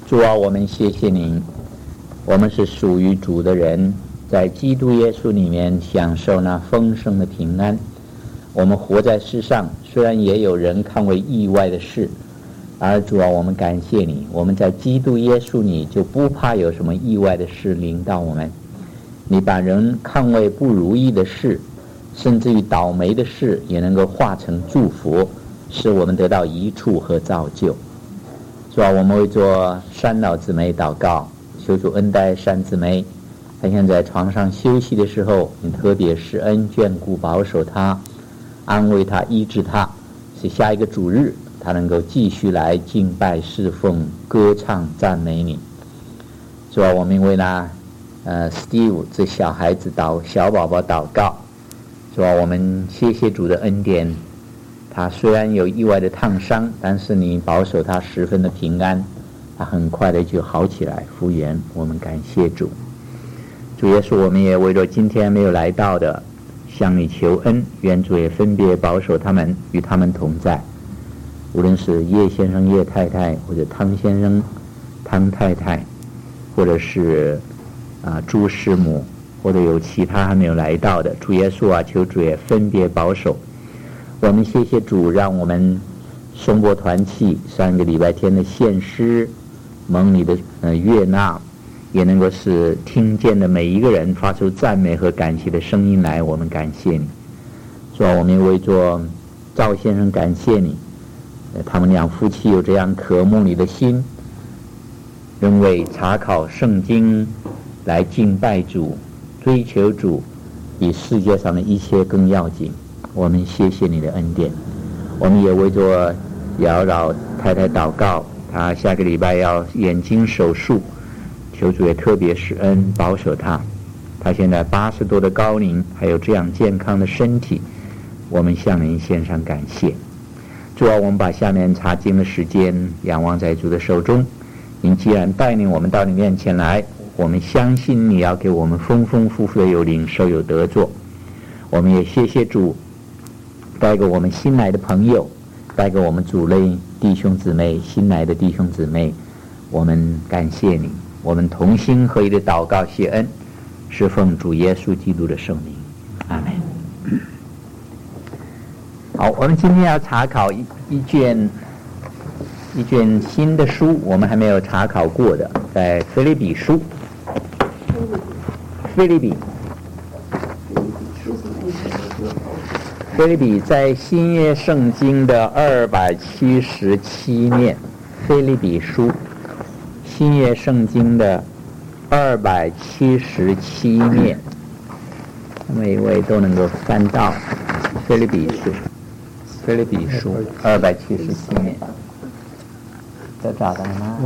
主啊，我们谢谢您，我们是属于主的人，在基督耶稣里面享受那丰盛的平安。我们活在世上，虽然也有人看为意外的事，而主啊，我们感谢你，我们在基督耶稣里就不怕有什么意外的事临到我们。你把人看为不如意的事，甚至于倒霉的事，也能够化成祝福，使我们得到益处和造就。主啊，我们为做山老姊妹祷告，求主恩待山姊妹，她现在床上休息的时候，你特别施恩眷顾保守她，安慰她，医治她，使下一个主日她能够继续来敬拜侍奉歌唱赞美你。主啊，我们为那Steve 这小孩子小宝宝祷告。主啊，我们谢谢主的恩典，他虽然有意外的烫伤，但是你保守他十分的平安，他很快的就好起来复原。我们感谢主。主耶稣，我们也为了今天没有来到的向你求恩，愿主也分别保守他们，与他们同在。无论是叶先生叶太太，或者汤先生汤太太，或者是朱师母，或者有其他还没有来到的，主耶稣啊，求主也分别保守。我们谢谢主，让我们松柏团契3个礼拜天的献诗蒙你的悦纳，也能够使听见的每一个人发出赞美和感谢的声音来。我们感谢你。主啊，我们为做赵先生感谢你，他们两夫妻有这样渴慕你的心，仍为查考圣经来敬拜主，追求主，比世界上的一切更要紧。我们谢谢你的恩典。我们也为着姚老太太祷告，她下个礼拜要眼睛手术，求主也特别施恩保守她。她现在80多的高龄，还有这样健康的身体，我们向您献上感谢。主啊，我们把下面查经的时间仰望在主的手中。您既然带领我们到你面前来，我们相信你要给我们丰丰富富的有领受有得做。我们也谢谢主，带给我们新来的朋友，带给我们主内弟兄姊妹，新来的弟兄姊妹，我们感谢你。我们同心合一的祷告谢恩，是奉主耶稣基督的圣名，阿们。好，我们今天要查考一卷新的书，我们还没有查考过的，在腓立比书。腓立比在新约圣经的277面，腓立比书新约圣经的277面，每一位都能够翻到腓立比书277面，都找到了吗？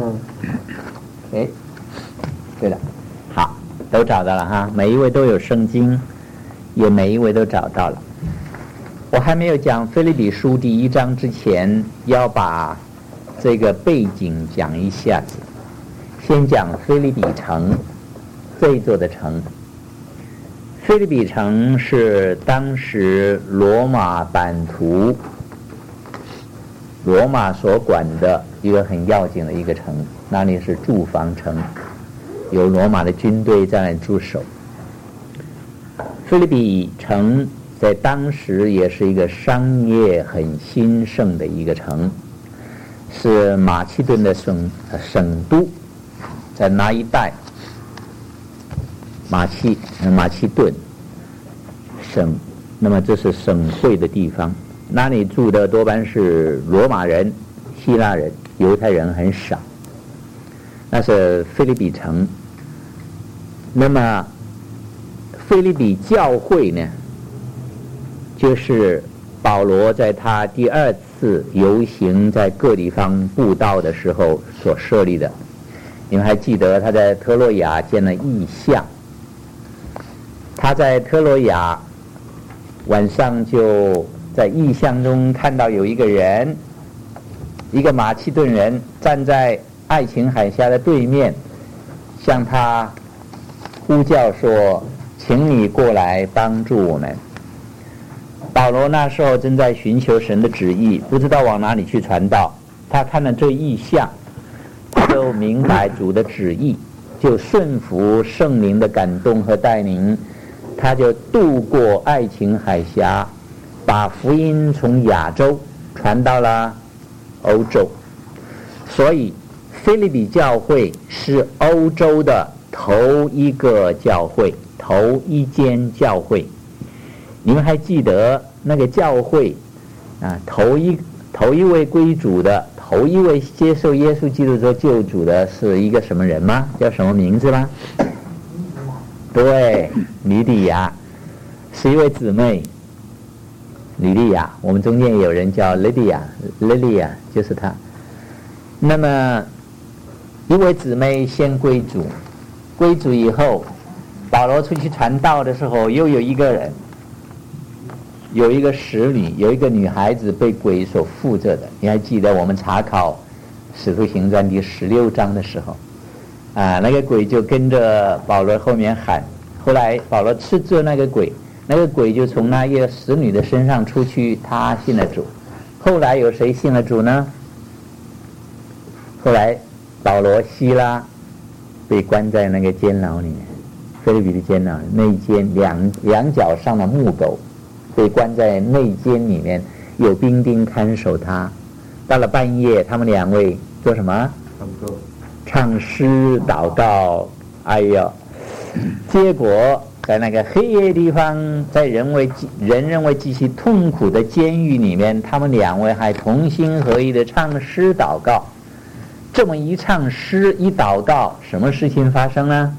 对了，好，都找到了哈，每一位都有圣经，也每一位都找到了。我还没有讲腓立比书第1章之前，要把这个背景讲一下子。先讲腓立比城这一座的城。腓立比城是当时罗马版图罗马所管的一个很要紧的一个城，那里是驻防城，有罗马的军队在那里驻守。腓立比城在当时也是一个商业很兴盛的一个城，是马其顿的省都，在那一带马其顿省，那么这是省会的地方，那里住的多半是罗马人、希腊人，犹太人很少。那是腓立比城。那么腓立比教会呢，就是保罗在他第2次游行在各地方布道的时候所设立的。你们还记得他在特洛亚见了异象，他在特洛亚晚上就在异象中看到有一个人，一个马其顿人站在爱琴海峡的对面，向他呼叫说，请你过来帮助我们。保罗那时候正在寻求神的旨意，不知道往哪里去传道。他看了这异象， 就明白主的旨意，就顺服圣灵的感动和带领，他就渡过爱琴海峡，把福音从亚洲传到了欧洲。所以腓立比教会是欧洲的头一个教会，头一间教会。你们还记得那个教会啊，头一位归主的，头一位接受耶稣基督做救主的是一个什么人吗？叫什么名字吗？对，吕底亚，是一位姊妹。吕底亚，我们中间有人叫莉迪亚就是她。那么一位姊妹先归主，归主以后，保罗出去传道的时候，又有一个人，有一个使女，有一个女孩子被鬼所附着的。你还记得我们查考使徒行传第16章的时候啊，那个鬼就跟着保罗后面喊，后来保罗斥责那个鬼，那个鬼就从那个使女的身上出去，他信了主。后来有谁信了主呢？后来保罗、希拉被关在那个监牢里面，腓立比的监牢内监，两脚上的木狗，被关在内监里面，有兵丁看守他。到了半夜，他们两位做什么？唱诗祷告。哎呦，结果在那个黑夜地方，在人认为极其痛苦的监狱里面，他们两位还同心合意的唱诗祷告。这么一唱诗一祷告，什么事情发生呢？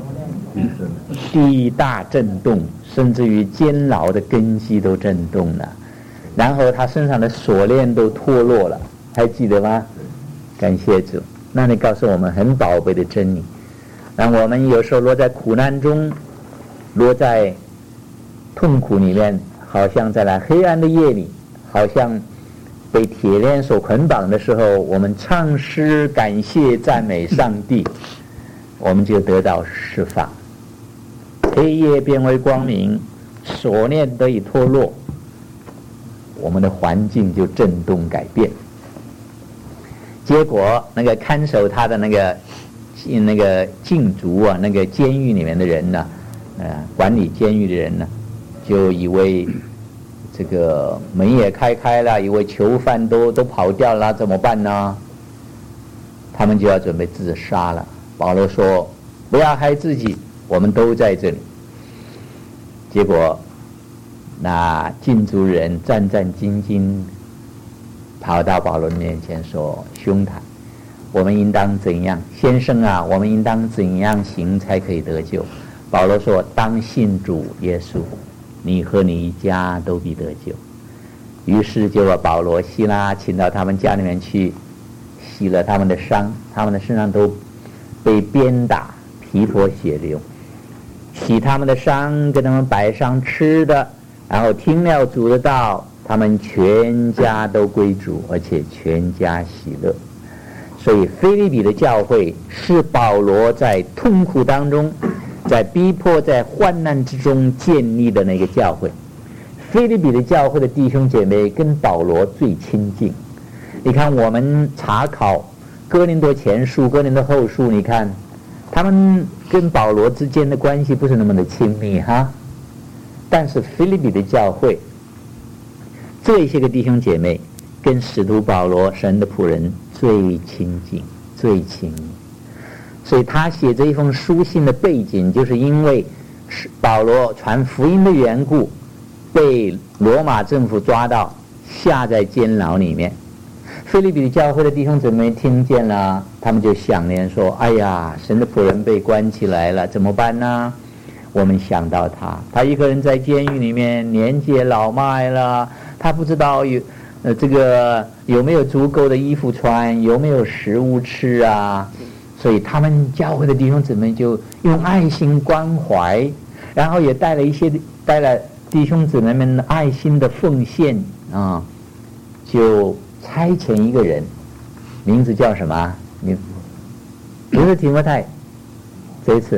地大震动，甚至于监牢的根基都震动了，然后他身上的锁链都脱落了，还记得吗？感谢主。那你告诉我们很宝贝的真理，让我们有时候落在苦难中，落在痛苦里面，好像在那黑暗的夜里，好像被铁链所捆绑的时候，我们唱诗感谢赞美上帝，我们就得到释放，黑夜变为光明，锁链得以脱落，我们的环境就震动改变。结果那个看守他的那个禁足啊，那个监狱里面的人呢，管理监狱的人呢，就以为这个门也开了，以为囚犯都跑掉了，怎么办呢？他们就要准备自杀了。保罗说不要害自己，我们都在这里。结果那禁足人战战兢兢跑到保罗面前说，兄台，我们应当怎样？先生啊，我们应当怎样行才可以得救？保罗说，当信主耶稣，你和你一家都必得救。于是就把保罗、希拉请到他们家里面去，洗了他们的伤，他们的身上都被鞭打，皮破血流，洗他们的伤，给他们摆上吃的，然后听了主的道，他们全家都归主，而且全家喜乐。所以腓立比的教会是保罗在痛苦当中，在逼迫、在患难之中建立的那个教会。腓立比的教会的弟兄姐妹跟保罗最亲近。你看我们查考哥林多前书、哥林多后书，你看他们跟保罗之间的关系不是那么的亲密哈，但是腓立比的教会这些个弟兄姐妹跟使徒保罗神的仆人最亲近最亲密。所以他写这一封书信的背景，就是因为保罗传福音的缘故，被罗马政府抓到，下在监牢里面。腓立比教会的弟兄姊妹听见了，他们就想念说，哎呀，神的仆人被关起来了，怎么办呢？我们想到他一个人在监狱里面，年纪也老迈了，他不知道这个有没有足够的衣服穿，有没有食物吃啊。所以他们教会的弟兄姊妹就用爱心关怀，然后也带了弟兄姊妹们的爱心的奉献啊，就差遣一个人，名字叫什么？不是提摩太，这一次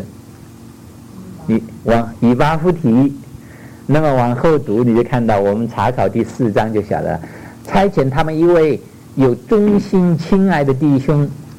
以巴弗提。那么往后读你就看到，我们查考第4章就晓得了，差遣他们一位有忠心亲爱的弟兄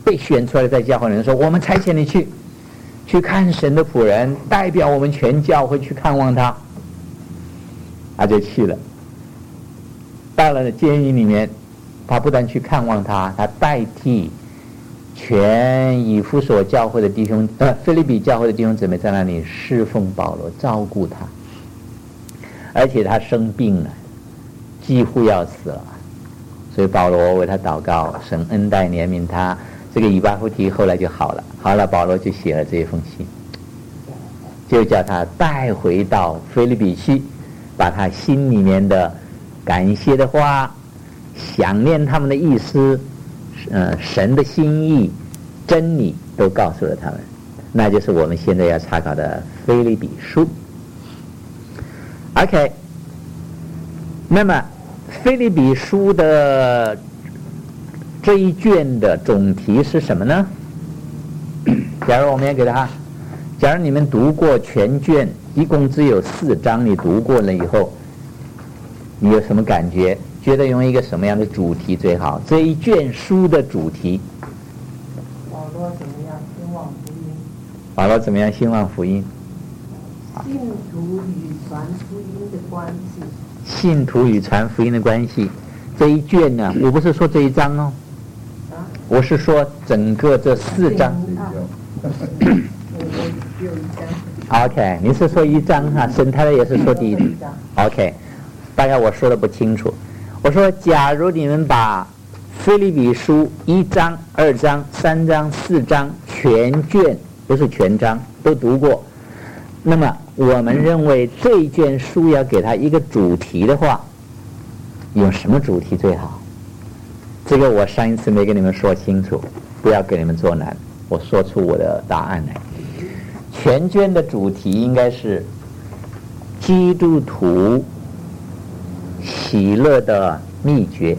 被选出来在教会里面说，我们差遣你去看神的仆人，代表我们全教会去看望他。他就去了，到了监狱里面，他不但去看望他，他代替全以弗所教会的弟兄腓立比教会的弟兄姊妹在那里侍奉保罗，照顾他。而且他生病了，几乎要死了，所以保罗为他祷告，神恩待怜悯他。这个以巴弗提后来就好了，保罗就写了这一封信，就叫他带回到腓立比去，把他心里面的感谢的话、想念他们的意思、神的心意、真理都告诉了他们。那就是我们现在要查考的腓立比书。OK， 那么腓立比书的这一卷的总题是什么呢？假如我们要给他，假如你们读过全卷，一共只有4章，你读过了以后，你有什么感觉？觉得用一个什么样的主题最好？这一卷书的主题， 保罗怎么样兴旺福音？ 保罗怎么样兴旺福音？ 信徒与传福音的关系。 信徒与传福音的关系，这一卷呢，我不是说这一章哦，我是说整个这4章。OK， 你是说1章哈？沈太太也是说第1章。OK， 大概我说的不清楚。我说，假如你们把腓立比书1章、2章、3章、4章全卷，不是全章都读过，那么我们认为这一卷书要给它一个主题的话，用什么主题最好？这个我上一次没跟你们说清楚，不要给你们做难，我说出我的答案来。全卷的主题应该是基督徒喜乐的秘诀。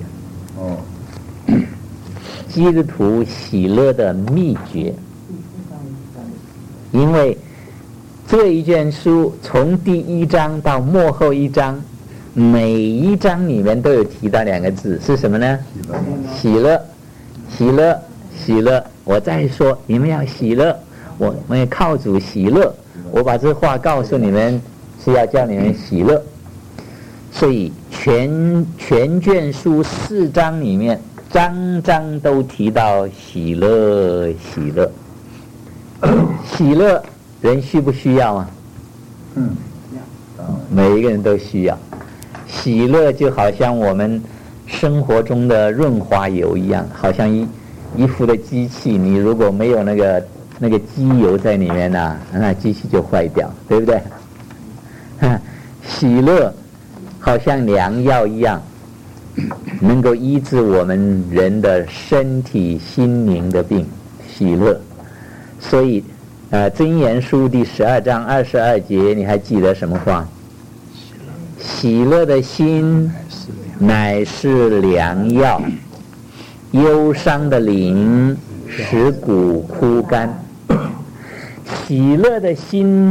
基督徒喜乐的秘诀。因为这一卷书从第1章到末后1章，每一章里面都有提到2个字，是什么呢？喜乐，喜乐，喜乐。我再说，你们要喜乐，我们也靠主喜乐。我把这话告诉你们，是要叫你们喜乐。所以全卷书4章里面，章章都提到喜乐，喜乐。喜乐，人需不需要啊？每一个人都需要。喜乐就好像我们生活中的润滑油一样，好像一副的机器，你如果没有那个机油在里面呢，那机器就坏掉，对不对？喜乐好像良药一样，能够医治我们人的身体心灵的病。喜乐，所以箴言书第12章22节，你还记得什么话？喜乐的心乃是良药，忧伤的灵使骨枯干。喜乐的心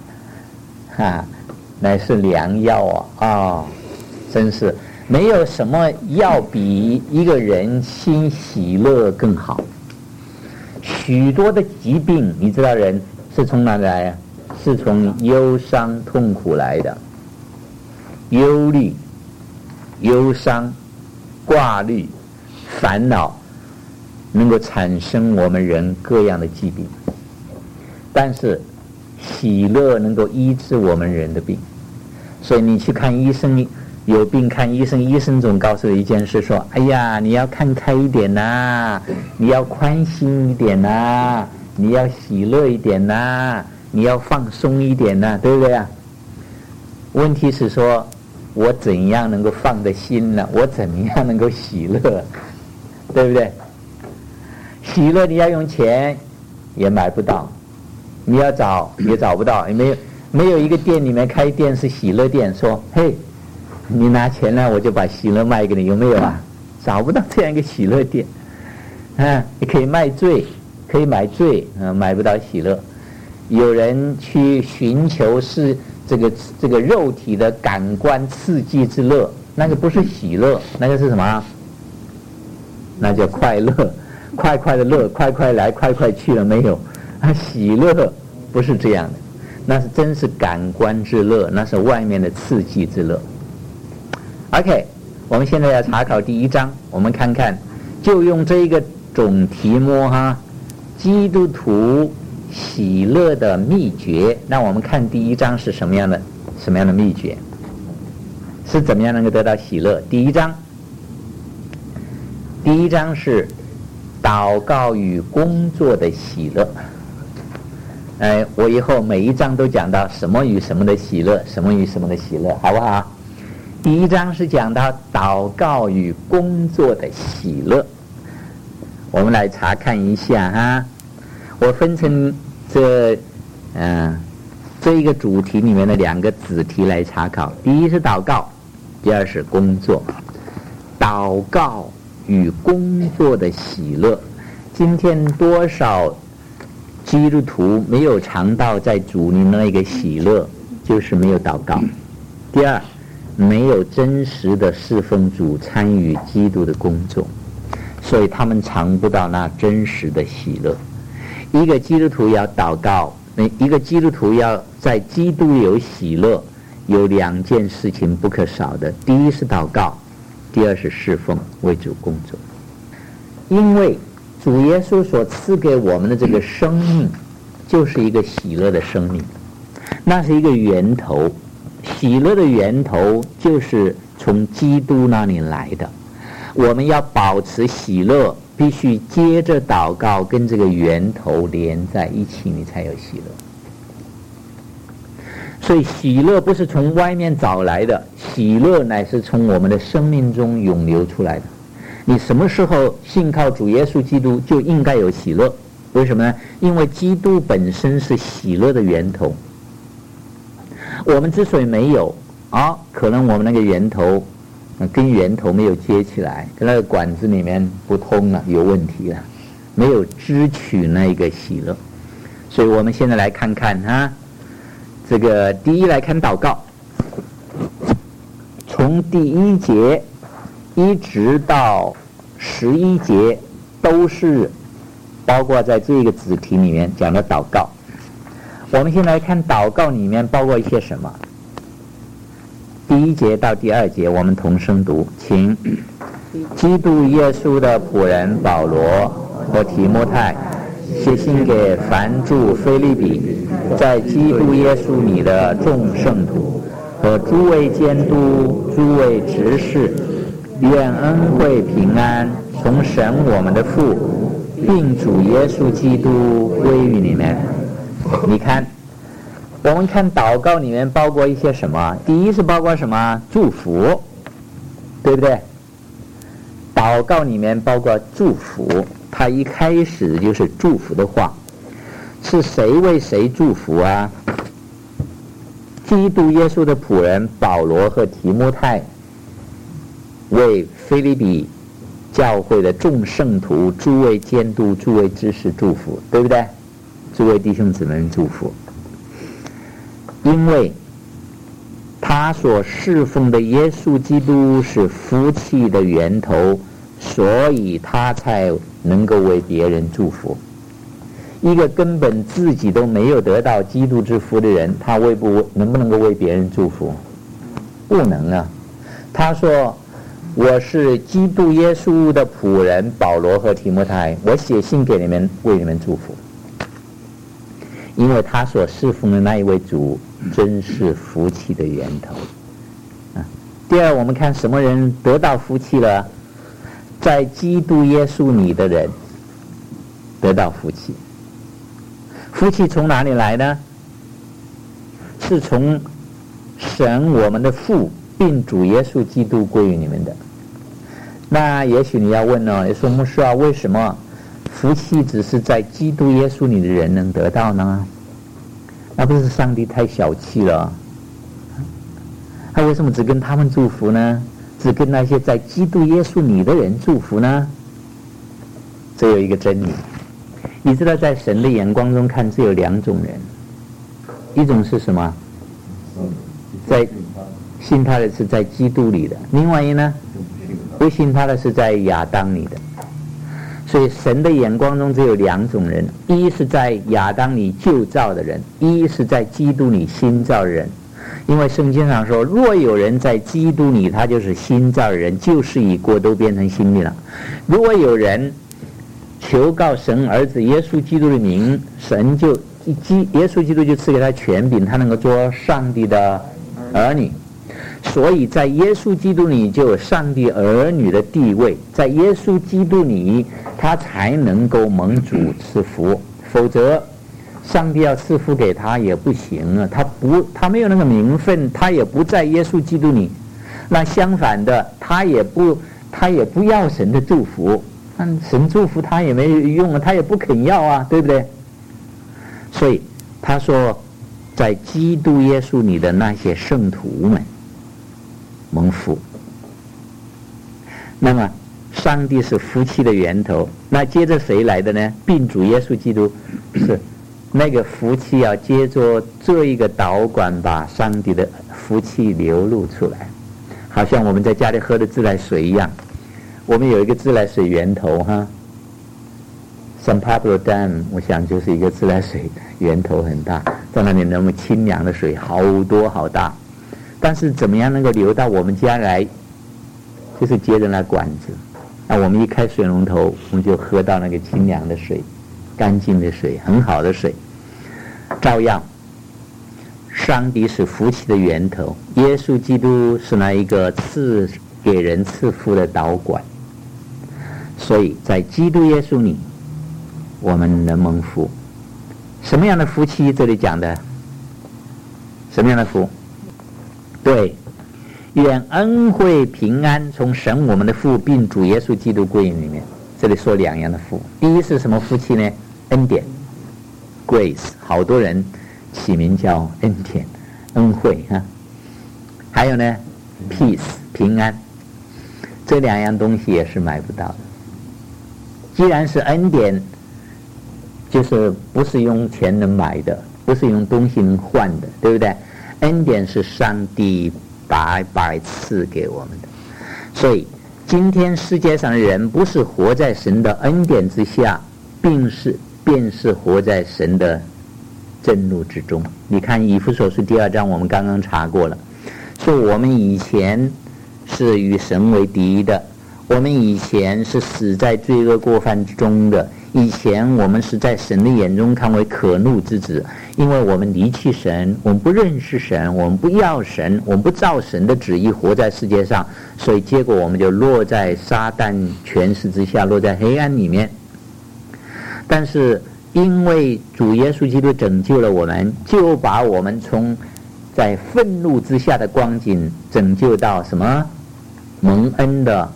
乃是良药啊！真是没有什么药比一个人心喜乐更好。许多的疾病，你知道人是从哪来啊？是从忧伤痛苦来的。忧虑、忧伤、挂虑、烦恼，能够产生我们人各样的疾病。但是喜乐能够医治我们人的病。所以你去看医生，有病看医生，医生总告诉一件事，说：哎呀，你要看开一点呐，你要宽心一点呐，你要喜乐一点呐，你要放松一点呐，对不对啊？问题是说，我怎样能够放得心呢？我怎么样能够喜乐？对不对？喜乐你要用钱也买不到，你要找也找不到，没有一个店里面开店是喜乐店，说嘿，你拿钱呢，我就把喜乐卖给你，有没有啊？找不到这样一个喜乐店。你可以卖罪，可以买罪，买不到喜乐。有人去寻求是这个肉体的感官刺激之乐，那个不是喜乐，那个是什么？那叫快乐。 快快的乐，快快来，快快去了，没有。喜乐不是这样的，那是真是感官之乐，那是外面的刺激之乐。OK， 我们现在要查考第1章，我们看看，就用这一个总题目基督徒喜乐的秘诀。那我们看第1章是什么样的秘诀，是怎么样能够得到喜乐。第一章是祷告与工作的喜乐。我以后每一章都讲到什么与什么的喜乐，什么与什么的喜乐，好不好？第1章是讲到祷告与工作的喜乐。我们来查看一下我分成这一个主题里面的2个子题来查考。第一是祷告，第二是工作。祷告与工作的喜乐，今天多少基督徒没有尝到在主里那个喜乐，就是没有祷告。第二，没有真实的侍奉主，参与基督的工作，所以他们尝不到那真实的喜乐。一个基督徒要祷告，一个基督徒要在基督有喜乐，有2件事情不可少的。第一是祷告，第二是侍奉，为主工作。因为主耶稣所赐给我们的这个生命就是一个喜乐的生命，那是一个源头。喜乐的源头就是从基督那里来的。我们要保持喜乐，必须接着祷告跟这个源头连在一起，你才有喜乐。所以喜乐不是从外面找来的，喜乐乃是从我们的生命中涌流出来的。你什么时候信靠主耶稣基督，就应该有喜乐。为什么呢？因为基督本身是喜乐的源头。我们之所以没有可能我们那个源头跟源头没有接起来，跟那个管子里面不通了，有问题了，没有支取那个喜乐。所以我们现在来看看这个第一来看祷告，从第1节一直到11节都是包括在这个子题里面讲的祷告。我们先来看祷告里面包括一些什么。第1节到第2节我们同声读，请。基督耶稣的仆人保罗和提摩太写信给凡住腓立比，在基督耶稣里的众圣徒和诸位监督、诸位执事，愿恩惠平安从神我们的父并主耶稣基督归于你们。你看，我们看祷告里面包括一些什么？第一是包括什么？祝福，对不对？祷告里面包括祝福，它一开始就是祝福的话。是谁为谁祝福啊？基督耶稣的仆人保罗和提摩太为腓立比教会的众圣徒、诸位监督、诸位执事祝福，对不对？诸位弟兄姊妹们祝福。因为他所侍奉的耶稣基督是福气的源头，所以他才能够为别人祝福。一个根本自己都没有得到基督之福的人，他能不能够为别人祝福？不能啊。他说，我是基督耶稣的仆人保罗和提摩太，我写信给你们，为你们祝福。因为他所侍奉的那一位主真是福气的源头。第二，我们看什么人得到福气了？在基督耶稣里的人得到福气。福气从哪里来呢？是从神我们的父并主耶稣基督归于你们的。那也许你要问你说牧师啊，为什么福气只是在基督耶稣里的人能得到呢？那不是上帝太小气了？他为什么只跟他们祝福呢？只跟那些在基督耶稣里的人祝福呢？这有一个真理，你知道在神的眼光中看，只有2种人，一种是什么？在信他的是在基督里的，另外一呢，不信他的是在亚当里的。 所以神的眼光中只有两种人，一是在亚当里旧造的人，一是在基督里新造的人。因为圣经上说，若有人在基督里，他就是新造的人，旧事已过，都变成新的了。如果有人求告神儿子耶稣基督的名，神就耶稣基督就赐给他权柄，他能够做上帝的儿女。所以在耶稣基督里就有上帝儿女的地位，在耶稣基督里他才能够蒙主赐福，否则上帝要赐福给他也不行啊，他没有那个名分，他也不在耶稣基督里。那相反的，他也不要神的祝福，神祝福他也没用啊，他也不肯要啊，对不对？所以他说，在基督耶稣里的那些圣徒们蒙福。那么上帝是福气的源头，那接着谁来的呢？并主耶稣基督，是那个福气要接着这一个导管，把上帝的福气流露出来，好像我们在家里喝的自来水一样。我们有一个自来水源头哈，San Pablo Dam， 我想就是一个自来水源头很大，在那里那么清凉的水好多好大，但是怎么样能够流到我们家来，就是接着那管子，那我们一开水龙头，我们就喝到那个清凉的水，干净的水，很好的水。照样上帝是福气的源头，耶稣基督是那一个给人赐福的导管，所以在基督耶稣里我们能蒙福。什么样的福气？这里讲的什么样的福？对，愿恩惠平安从神我们的父并主耶稣基督归于里面。这里说两样的福，第一是什么福气呢？恩典 Grace， 好多人起名叫恩典恩惠哈。还有呢 Peace 平安，这两样东西也是买不到的。既然是恩典，就是不是用钱能买的，不是用东西能换的，对不对？恩典是上帝白白赐给我们的。所以今天世界上的人不是活在神的恩典之下，便是活在神的震怒之中。你看以弗所书第2章我们刚刚查过了，说我们以前是与神为敌的，我们以前是死在罪恶过犯之中的，以前我们是在神的眼中看为可怒之子，因为我们离弃神，我们不认识神，我们不要神，我们不照神的旨意活在世界上，所以结果我们就落在撒旦权势之下，落在黑暗里面。但是因为主耶稣基督拯救了我们，就把我们从在愤怒之下的光景拯救到什么？蒙恩的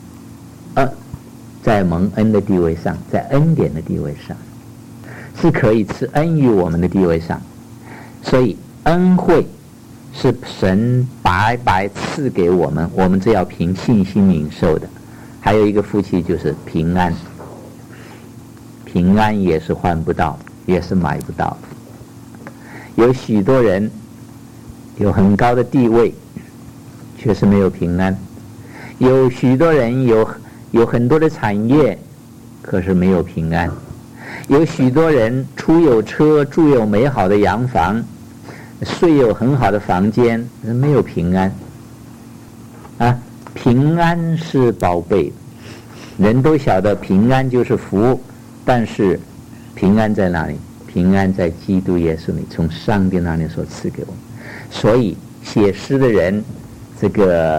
在蒙恩的地位上，在恩典的地位上，是可以赐恩于我们的地位上。所以恩惠是神白白赐给我们，我们只要凭信心领受的。还有一个福气就是平安，平安也是换不到，也是买不到。有许多人有很高的地位，却是没有平安；有许多人有很多的产业，可是没有平安；有许多人出有车，住有美好的洋房，睡有很好的房间，没有平安啊！平安是宝贝，人都晓得平安就是福，但是平安在哪里？平安在基督耶稣里，从上帝那里所赐给我们。所以写诗的人，这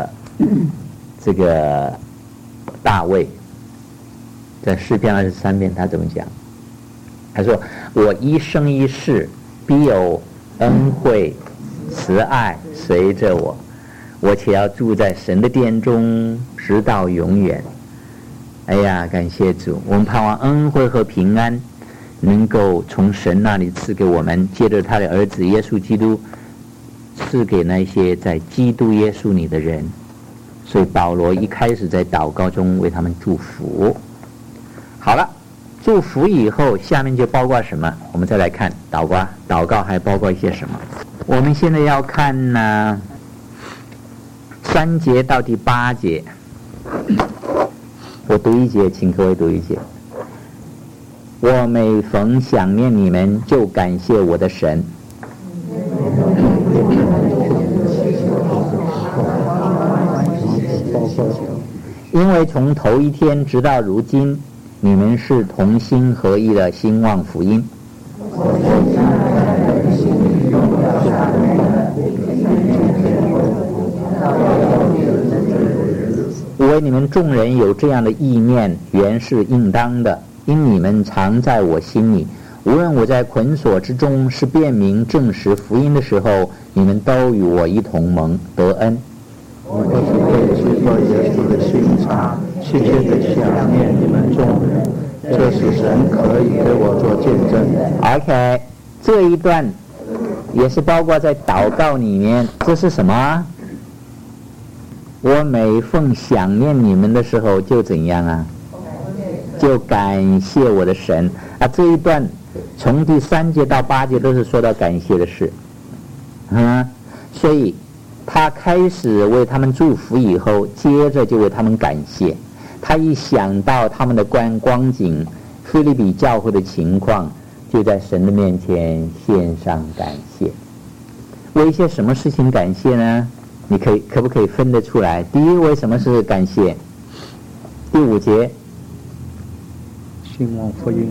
个大卫在诗篇23篇他怎么讲？他说：我一生一世必有恩惠慈爱随着我，我且要住在神的殿中直到永远。哎呀，感谢主，我们盼望恩惠和平安能够从神那里赐给我们，借着他的儿子耶稣基督赐给那些在基督耶稣里的人。所以保罗一开始在祷告中为他们祝福。好了，祝福以后下面就包括什么？我们再来看祷告还包括一些什么。我们现在要看呢3节到第8节，我读一节，请各位读一节。 我每逢想念你们，就感谢我的神。因为从头一天直到如今，你们是同心合意的兴旺福音。我为你们众人有这样的意念，原是应当的，因你们常在我心里。无论我在捆锁之中，是辨明证实福音的时候，你们都与我一同蒙得恩。 我就是被基督耶稣的心肠，切切地想念你们众人，这是神可以给我做见证。 OK， 这一段也是包括在祷告里面，这是什么？我每逢想念你们的时候，就怎样啊？就感谢我的神啊！这一段从第3节到8节都是说到感谢的事，所以他开始为他们祝福以后，接着就为他们感谢。他一想到他们的光景，腓立比教会的情况，就在神的面前献上感谢。为一些什么事情感谢呢？你可不可以分得出来？第一，为什么是感谢？第5节， 兴旺福音，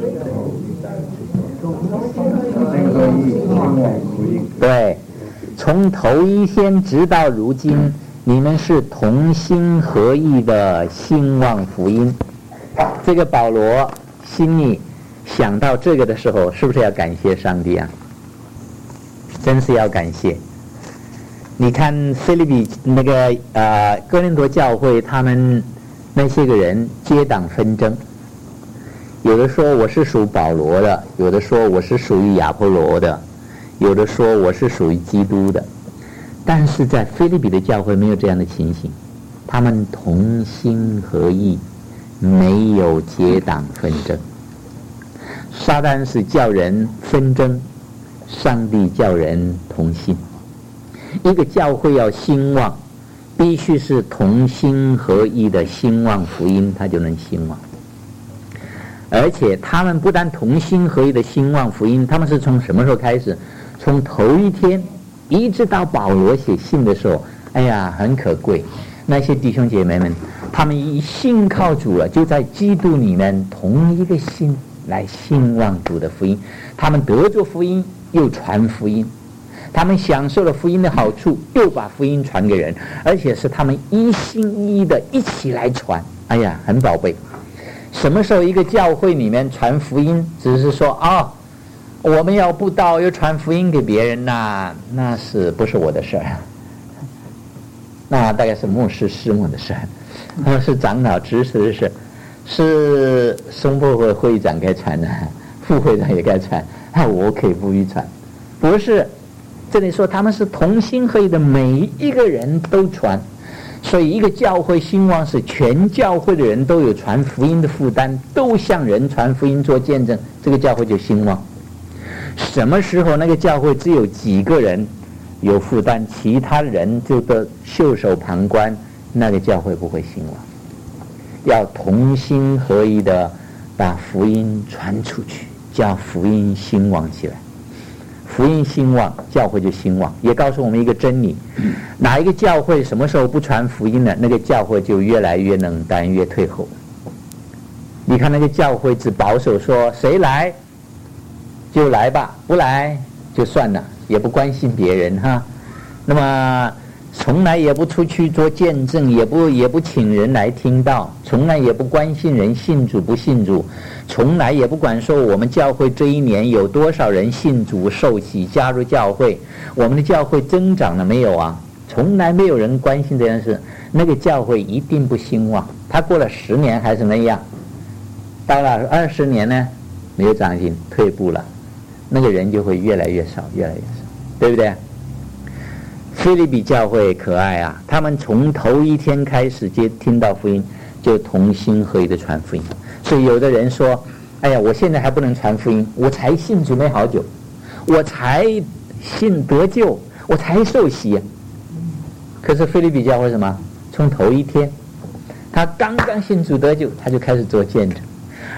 对，从头一天直到如今，你们是同心合意的兴旺福音。这个保罗心里想到这个的时候，是不是要感谢上帝啊？真是要感谢。你看腓立比那个哥林多教会，他们那些个人结党纷争，有的说我是属保罗的，有的说我是属于亚波罗的，有的说我是属于基督的。但是在腓立比的教会没有这样的情形，他们同心合意，没有结党纷争。撒旦是叫人纷争，上帝叫人同心。一个教会要兴旺，必须是同心合意的兴旺福音，它就能兴旺。而且他们不但同心合意的兴旺福音，他们是从什么时候开始？从头一天一直到保罗写信的时候，哎呀，很可贵。那些弟兄姐妹们，他们一信靠主了，就在基督里面同一个心来兴旺主的福音。他们得着福音，又传福音。他们享受了福音的好处，又把福音传给人，而且是他们一心一意的一起来传。哎呀，很宝贝。什么时候一个教会里面传福音，只是说我们要布道又传福音给别人那是不是我的事儿？那大概是牧师师母的事儿，是长老执事的事，是松波会会长该传的，副会长也该传，我可以不予传，不是。这里说他们是同心合意的，每一个人都传。所以一个教会兴旺是全教会的人都有传福音的负担，都向人传福音做见证，这个教会就兴旺。什么时候那个教会只有几个人有负担，其他人就都袖手旁观，那个教会不会兴旺。要同心合意的把福音传出去，叫福音兴旺起来。福音兴旺，教会就兴旺。也告诉我们一个真理，哪一个教会什么时候不传福音呢？那个教会就越来越冷淡，越退后。你看那个教会只保守说谁来就来吧，不来就算了，也不关心别人哈。那么从来也不出去做见证，也不请人来听道，从来也不关心人信主不信主，从来也不管说我们教会这一年有多少人信主受洗加入教会，我们的教会增长了没有啊？从来没有人关心这件事，那个教会一定不兴旺。他过了10年还是那样，到了20年呢，没有长进，退步了，那个人就会越来越少，越来越少，对不对？腓立比教会可爱啊，他们从头一天开始听到福音，就同心合意的传福音。所以有的人说，哎呀，我现在还不能传福音，我才信主没好久，我才信得救，我才受洗。可是腓立比教会什么？从头一天他刚刚信主得救，他就开始做见证，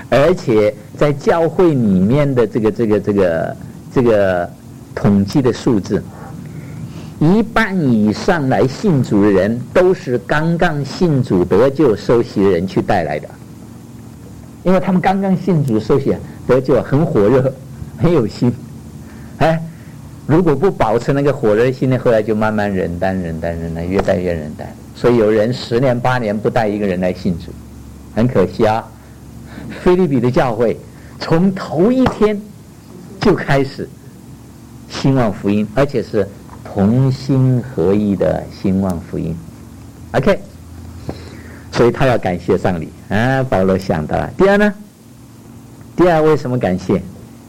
而且在教会里面的这个统计的数字，1半以上来信主的人都是刚刚信主得救受洗的人去带来的，因为他们刚刚信主受洗得救，很火热，很有心，如果不保持那个火热心呢，后来就慢慢忍耐，越带越忍耐。所以有人10年8年不带一个人来信主，很可惜啊。腓立比的教会从头一天就开始兴旺福音，而且是同心合意的兴旺福音。OK， 所以他要感谢上帝啊。保罗想到了。第二呢？第二为什么感谢？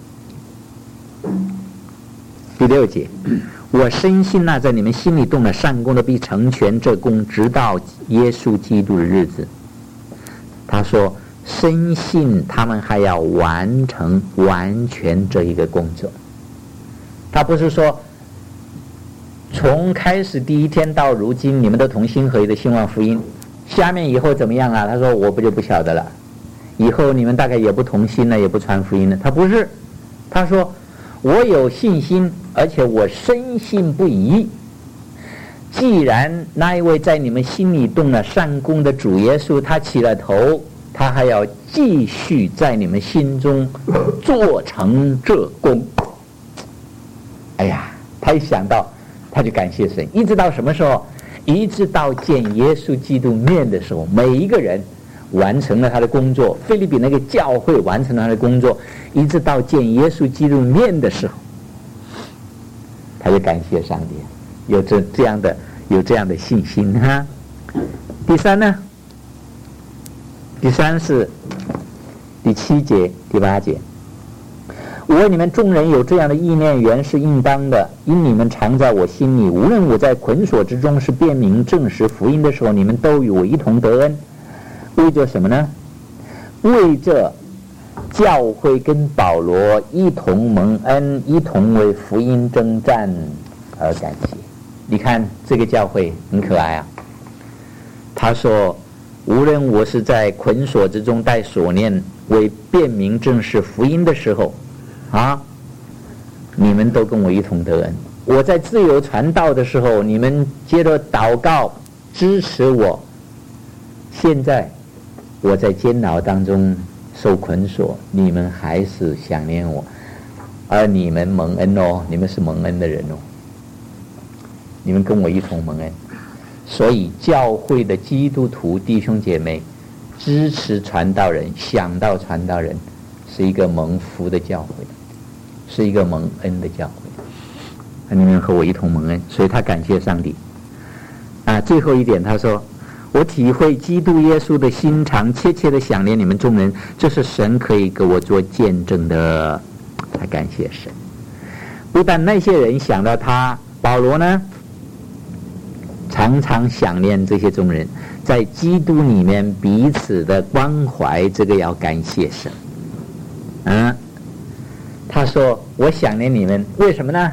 第6节，我深信那在你们心里动了善功的必成全这功，直到耶稣基督的日子。他说深信他们还要完成完全这一个工作。他不是说从开始第一天到如今你们都同心合意的兴旺福音，下面以后怎么样啊？他说我不晓得了，以后你们大概也不同心了，也不传福音了。他不是，他说我有信心，而且我深信不疑。既然那一位在你们心里动了善功的主耶稣，他起了头，他还要继续在你们心中做成这功。哎呀，他一想到他就感谢神，一直到什么时候？一直到见耶稣基督面的时候，每一个人完成了他的工作，腓立比那个教会完成了他的工作，一直到见耶稣基督面的时候，他就感谢上帝，有这样的信心哈。第三呢？第三是第7节、第8节。我为你们众人有这样的意念，原是应当的，因你们常在我心里，无论我在捆锁之中是辨明证实福音的时候，你们都与我一同得恩。为着什么呢？为着教会跟保罗一同蒙恩，一同为福音征战而感谢。你看这个教会很可爱啊。他说无论我是在捆锁之中带锁链，为辨明证实福音的时候啊，你们都跟我一同得恩。我在自由传道的时候，你们接着祷告支持我。现在我在监牢当中受捆锁，你们还是想念我，而你们蒙恩哦，你们是蒙恩的人哦，你们跟我一同蒙恩。所以教会的基督徒弟兄姐妹支持传道人，想到传道人，是一个蒙福的教会，是一个蒙恩的教会，你们和我一同蒙恩。所以他感谢上帝啊。最后一点他说，我体会基督耶稣的心肠，切切的想念你们众人，这是神可以给我做见证的。他感谢神。不但那些人想到他，保罗呢常常想念这些众人，在基督里面彼此的关怀，这个要感谢神啊。他说我想念你们，为什么呢？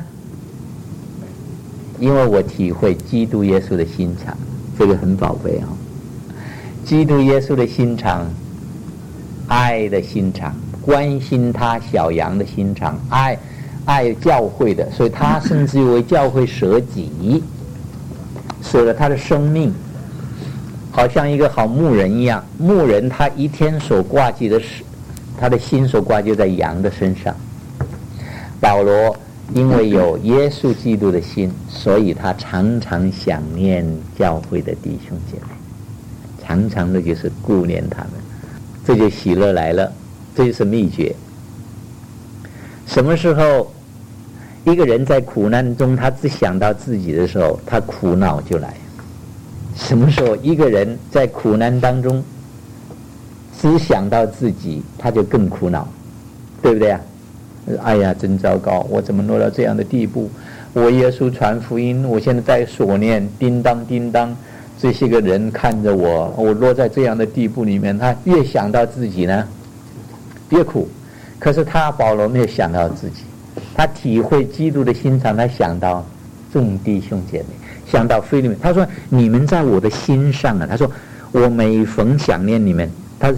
因为我体会基督耶稣的心肠，这个很宝贝啊。基督耶稣的心肠，爱的心肠，关心他小羊的心肠，爱教会的，所以他甚至于为教会舍己，舍了他的生命，好像一个好牧人一样。牧人他一天所挂记的是他的心所挂记在羊的身上。保罗因为有耶稣基督的心，所以他常常想念教会的弟兄姐妹，常常的就是顾念他们，这就喜乐来了，这就是秘诀。什么时候一个人在苦难中他只想到自己的时候，他苦恼就来。什么时候一个人在苦难当中只想到自己，他就更苦恼，对不对啊？哎呀，真糟糕，我怎么落到这样的地步？我耶稣传福音，我现在在锁链，叮当叮当，这些个人看着我，我落在这样的地步里面，他越想到自己呢越苦。可是保罗没有想到自己，他体会基督的心肠，他想到众弟兄姐妹，想到腓利门。他说你们在我的心上啊，他说我每逢想念你们，他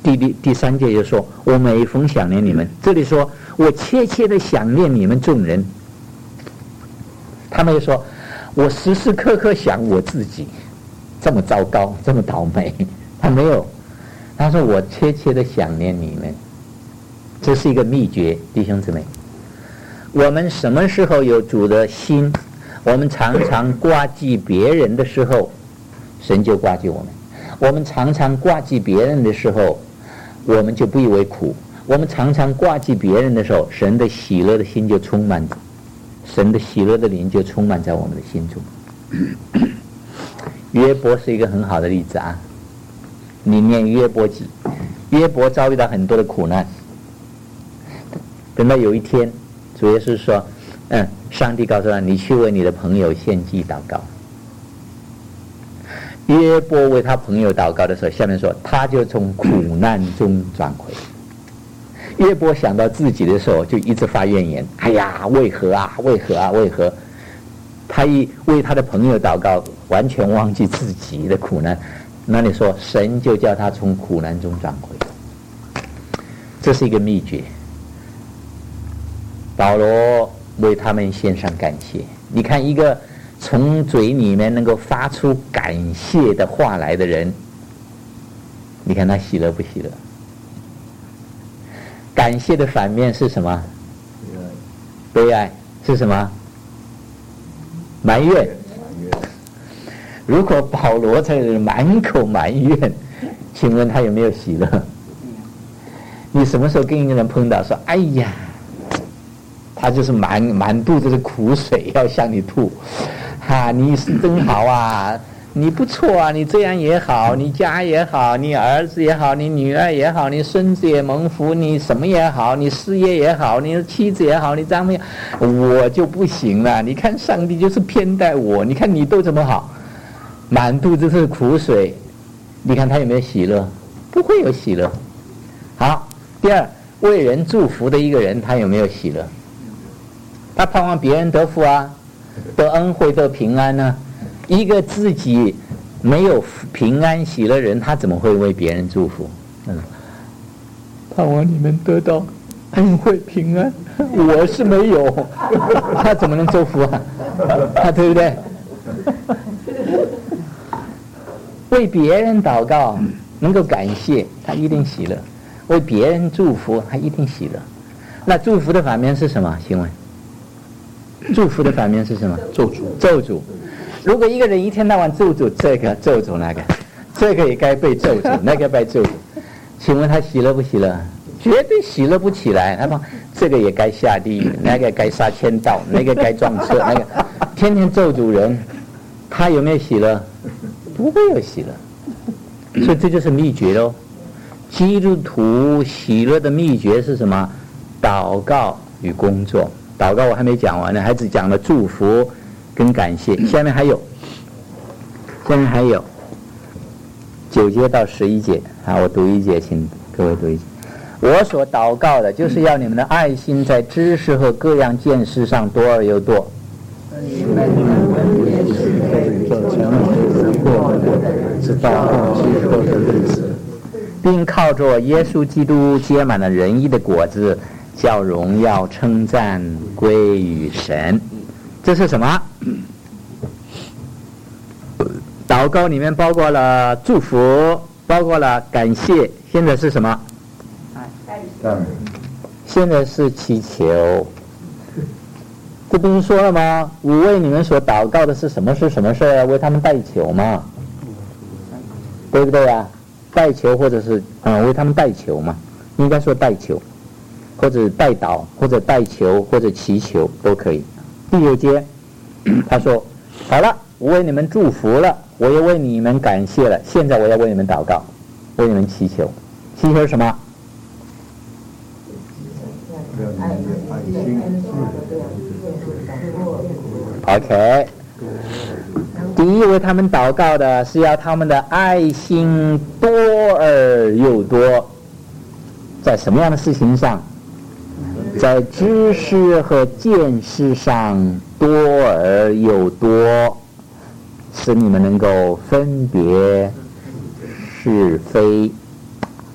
第3节就说，我每逢想念你们。这里说我切切的想念你们众人。他们就说我时时刻刻想我自己，这么糟糕，这么倒霉。他没有，他说我切切的想念你们。这是一个秘诀，弟兄姊妹。我们什么时候有主的心，我们常常挂记别人的时候，神就挂记我们。我们常常挂记别人的时候，我们就不以为苦。我们常常挂记别人的时候，神的喜乐的心就充满，神的喜乐的灵就充满在我们的心中。约伯是一个很好的例子啊！你念约伯记，约伯遭遇到很多的苦难。等到有一天，主耶稣说：“上帝告诉他，你去为你的朋友献祭祷告。”约伯为他朋友祷告的时候，下面说他就从苦难中转回。约伯想到自己的时候，就一直发怨言：“哎呀，为何啊？为何啊？为何？”他一为他的朋友祷告，完全忘记自己的苦难。那你说，神就叫他从苦难中转回，这是一个秘诀。保罗为他们献上感谢。你看，一个从嘴里面能够发出感谢的话来的人，你看他喜乐不喜乐？感谢的反面是什么？悲哀是什么？埋怨。如果保罗这个人满口埋怨，请问他有没有喜乐？你什么时候跟一个人碰到说：“哎呀，他就是满肚子的苦水要向你吐，你是真好啊，你不错啊，你这样也好，你家也好，你儿子也好，你女儿也好，你孙子也蒙福，你什么也好，你事业也好，你的妻子也好，你丈夫也好，我就不行了。你看上帝就是偏待我，你看你都这么好，满肚子是苦水，你看他有没有喜乐？不会有喜乐。好，第二，为人祝福的一个人，他有没有喜乐？他盼望别人得福啊，得恩惠，得平安呢。一个自己没有平安喜乐的人，他怎么会为别人祝福？盼望你们得到恩惠平安，我是没有，他怎么能祝福啊？对不对？为别人祷告，能够感谢，他一定喜乐；为别人祝福，他一定喜乐。那祝福的反面是什么？请问？祝福的反面是什么？ 咒诅。 咒诅。如果一个人一天到晚咒诅这个，咒诅那个，这个也该被咒诅，那个被咒诅，请问他喜乐不喜乐？绝对喜乐不起来。他说这个也该下地狱，那个该杀千刀，那个该撞车，那个天天咒诅人，他有没有喜乐？不会有喜乐。所以这就是秘诀咯。基督徒喜乐的秘诀是什么？祷告与工作。祷告我还没讲完呢，还只讲了祝福跟感谢。下面还有9节到11节啊，我读1节，请各位读1节。我所祷告的，就是要你们的爱心在知识和各样见识上多而又多。并靠着耶稣基督结满了仁义的果子，叫荣耀称赞归于神。这是什么？祷告里面包括了祝福，包括了感谢，现在是什么？现在是祈求。这不是说了吗？我为你们所祷告的是什么事？什么事啊？为他们代求嘛，对不对啊？代求或者是为他们代求嘛，应该说代求，或者代祷，或者代求，或者祈求都可以。第9节，他说：“好了，我为你们祝福了，我也为你们感谢了。现在我要为你们祷告，为你们祈求。祈求什么？OK， 第一为他们祷告的是要他们的爱心多而又多，在什么样的事情上？在知识和见识上多而又多，使你们能够分别是非。OK。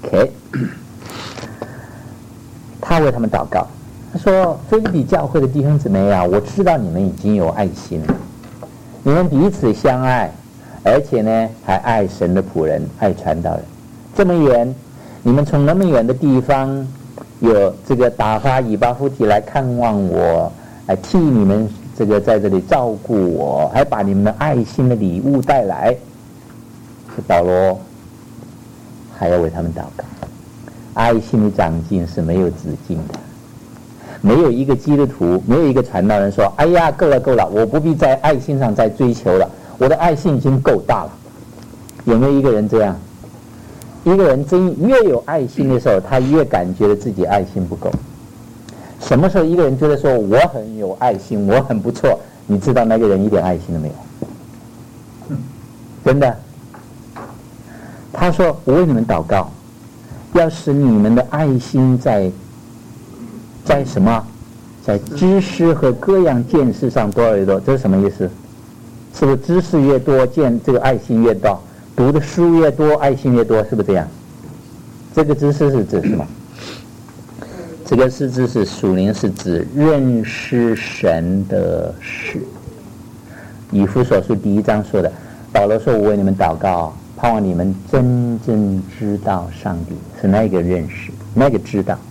他为他们祷告，他说：腓立比教会的弟兄姊妹啊，我知道你们已经有爱心了，你们彼此相爱，而且呢还爱神的仆人，爱传道人。这么远，你们从那么远的地方有这个打发以巴弗提来看望我，来替你们这个在这里照顾我，还把你们的爱心的礼物带来。是保罗还要为他们祷告。爱心的长进是没有止境的，没有一个基督徒，没有一个传道人说：哎呀，够了够了，我不必在爱心上再追求了，我的爱心已经够大了。有没有一个人这样？一个人越有爱心的时候，他越感觉自己爱心不够。什么时候一个人觉得说我很有爱心，我很不错，你知道那个人一点爱心都没有。真的。他说：我为你们祷告，要使你们的爱心在什么？在知识和各样见识上多而多。这是什么意思？是不是知识越多，这个爱心越多？读的书越多，爱心越多，是不是这样？这个知识是指什么？这个是指是属灵，是指认识神的事。以弗所书第1章说的，保罗说：我为你们祷告，盼望你们真正知道上帝，是那个认识，那个知道。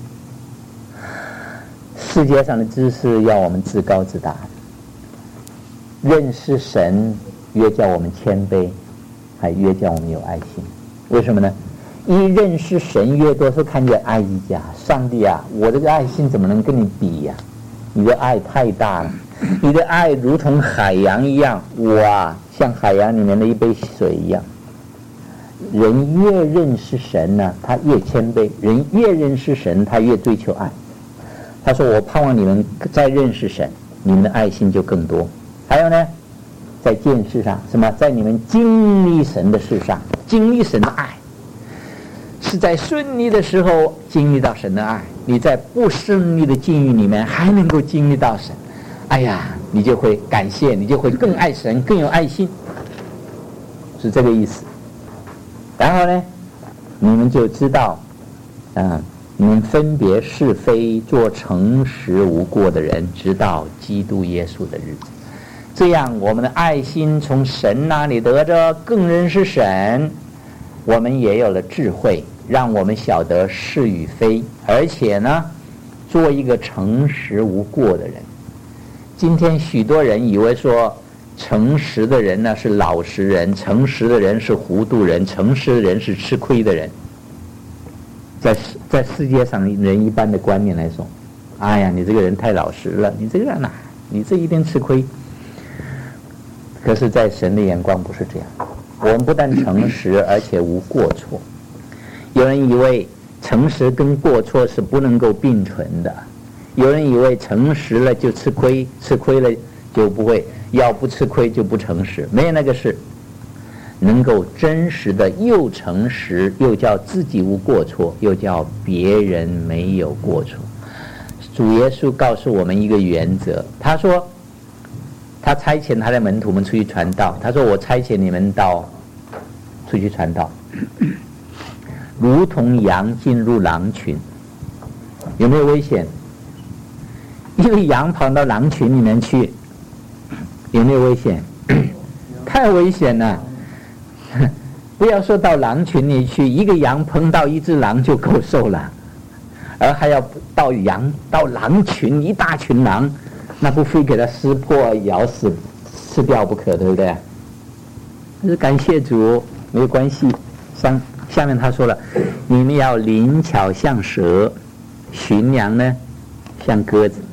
世界上的知识要我们自高自大，认识神越叫我们谦卑，还越叫我们有爱心。为什么呢？一认识神越多，说看见哎呀，上帝啊，我这个爱心怎么能跟你比呀？你的爱太大了，你的爱如同海洋一样，哇，像海洋里面的一杯水一样。人越认识神呢，他越谦卑；人越认识神，他越追求爱。他说：我盼望你们在认识神，你们的爱心就更多。还有呢，在见识上，什么？在你们经历神的事上，经历神的爱，是在顺利的时候经历到神的爱，你在不顺利的境遇里面还能够经历到神，哎呀，你就会感谢，你就会更爱神，更有爱心，是这个意思。然后呢，你们就知道你们分别是非，做诚实无过的人，直到基督耶稣的日子。这样我们的爱心从神那里得着，更认识神，我们也有了智慧，让我们晓得是与非，而且呢，做一个诚实无过的人。今天许多人以为说诚实的人呢是老实人，诚实的人是糊涂人，诚实的人是吃亏的人。在世界上人一般的观念来说，哎呀，你这个人太老实了，你这个人啊，你这一定吃亏。可是在神的眼光不是这样，我们不但诚实，而且无过错。有人以为诚实跟过错是不能够并存的，有人以为诚实了就吃亏，吃亏了就不会，要不吃亏就不诚实，没有那个事。能够真实的又诚实，又叫自己无过错，又叫别人没有过错。主耶稣告诉我们一个原则，他说他差遣他的门徒们出去传道，他说我差遣你们出去传道，如同羊进入狼群。有没有危险？因为羊跑到狼群里面去，有没有危险？太危险了。不要说到狼群里去，一个羊碰到一只狼就够受了，而还要到狼群，一大群狼，那不非给它撕破咬死吃掉不可，对不对？但是感谢主，没有关系。下面他说了，你们要灵巧像蛇，驯良呢像鸽子。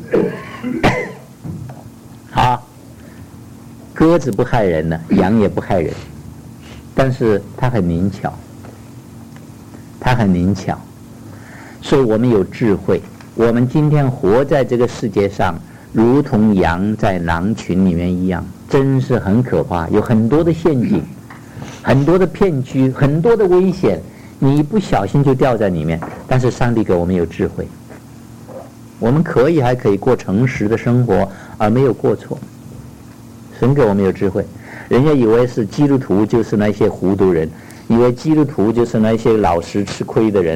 好，鸽子不害人呢，羊也不害人，但是它很灵巧，所以我们有智慧。我们今天活在这个世界上，如同羊在狼群里面一样，真是很可怕，有很多的陷阱，很多的骗局，很多的危险，你一不小心就掉在里面。但是上帝给我们有智慧，我们还可以过诚实的生活，而没有过错。神给我们有智慧。人家以为是基督徒就是那些糊涂人，以为基督徒就是那些老实吃亏的人，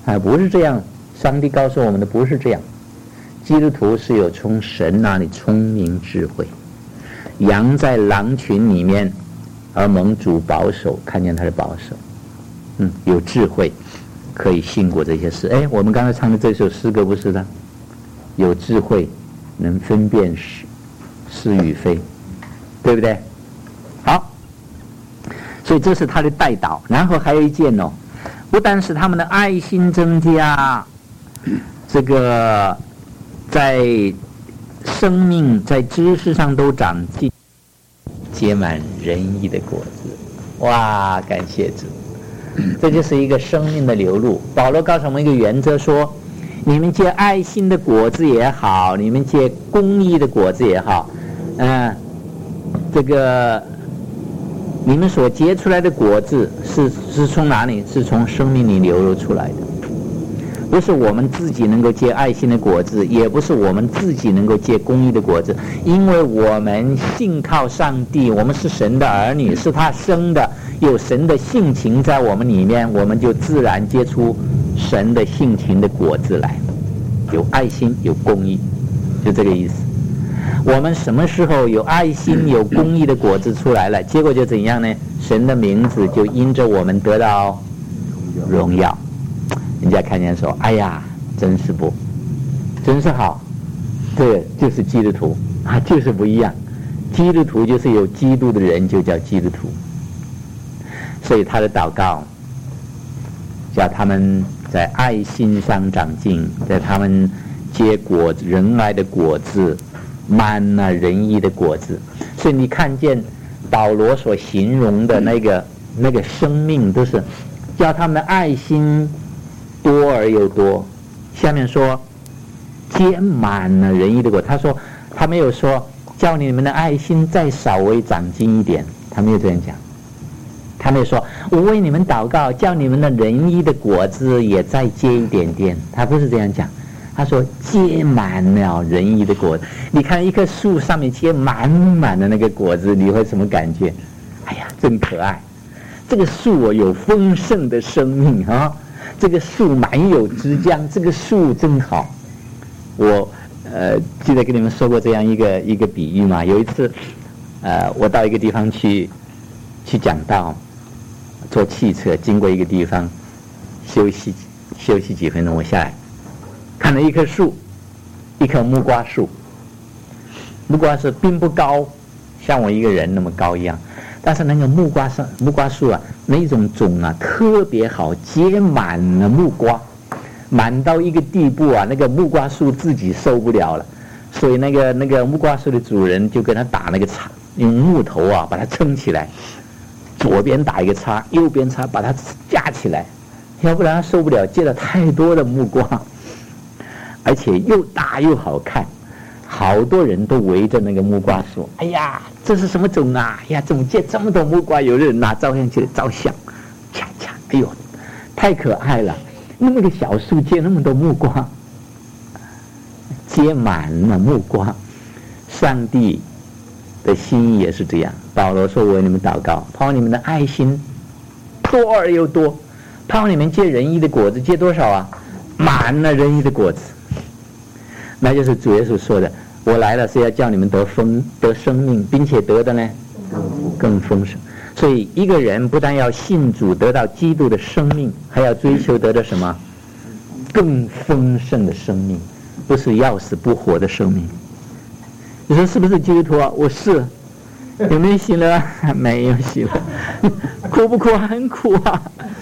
不是这样。上帝告诉我们的不是这样。基督徒是有从神那里聪明智慧，羊在狼群里面，而蒙主保守，看见他的保守，有智慧，可以信过这些事。我们刚才唱的这首诗歌不是的，有智慧，能分辨是与非，对不对？好，所以这是他的代祷。然后还有一件哦，不但是他们的爱心增加，这个在生命在知识上都长进，结满仁义的果子。哇，感谢主，这就是一个生命的流露。保罗告诉我们一个原则，说你们结爱心的果子也好，你们结公义的果子也好，这个你们所结出来的果子是从哪里？是从生命里流露出来的。不是我们自己能够结爱心的果子，也不是我们自己能够结公义的果子，因为我们信靠上帝，我们是神的儿女，是他生的，有神的性情在我们里面，我们就自然结出神的性情的果子来，有爱心，有公义，就这个意思。我们什么时候有爱心有公义的果子出来了，结果就怎样呢？神的名字就因着我们得到荣耀。人家看见说，哎呀，真是好，这就是基督徒啊，就是不一样。基督徒就是有基督的人，就叫基督徒。所以他的祷告叫他们在爱心上长进，在他们结果仁爱的果子，满了仁义的果子。所以你看见保罗所形容的那个生命，都是叫他们的爱心多而又多。下面说结满了仁义的果，他说他没有说叫你们的爱心再稍微长进一点，他没有这样讲。他没有说我为你们祷告叫你们的仁义的果子也再结一点点，他不是这样讲。他说结满了仁义的果子。你看一棵树上面结满满的那个果子，你会什么感觉？哎呀，真可爱，这个树有丰盛的生命啊，这个树满有枝浆，这个树真好。我记得跟你们说过这样一个比喻嘛。有一次我到一个地方去讲道，坐汽车经过一个地方，休息几分钟，我下来看了一棵树，一棵木瓜树。木瓜树并不高，像我一个人那么高一样，但是那个木瓜树啊，那种种啊特别好，结满了木瓜，满到一个地步啊，那个木瓜树自己受不了了，所以那个木瓜树的主人就跟他打那个叉，用木头啊把它撑起来，左边打一个叉，右边叉，把它架起来，要不然他受不了，结了太多的木瓜，而且又大又好看，好多人都围着那个木瓜树。哎呀，这是什么种啊？哎呀，怎么结这么多木瓜？有的人拿照相机来照相，恰恰，哎呦，太可爱了！那么个小树结那么多木瓜，结满了木瓜。上帝的心意也是这样。保罗说：“我为你们祷告，盼望你们的爱心多而又多，盼望你们结仁义的果子，结多少啊？满了仁义的果子。”那就是主耶稣说的：“我来了是要叫你们得生命，并且得的呢更丰盛。”所以一个人不但要信主得到基督的生命，还要追求得到什么？更丰盛的生命，不是要死不活的生命。你说是不是基督徒啊？我是。有没有喜乐？没有喜乐。苦不苦？很苦啊。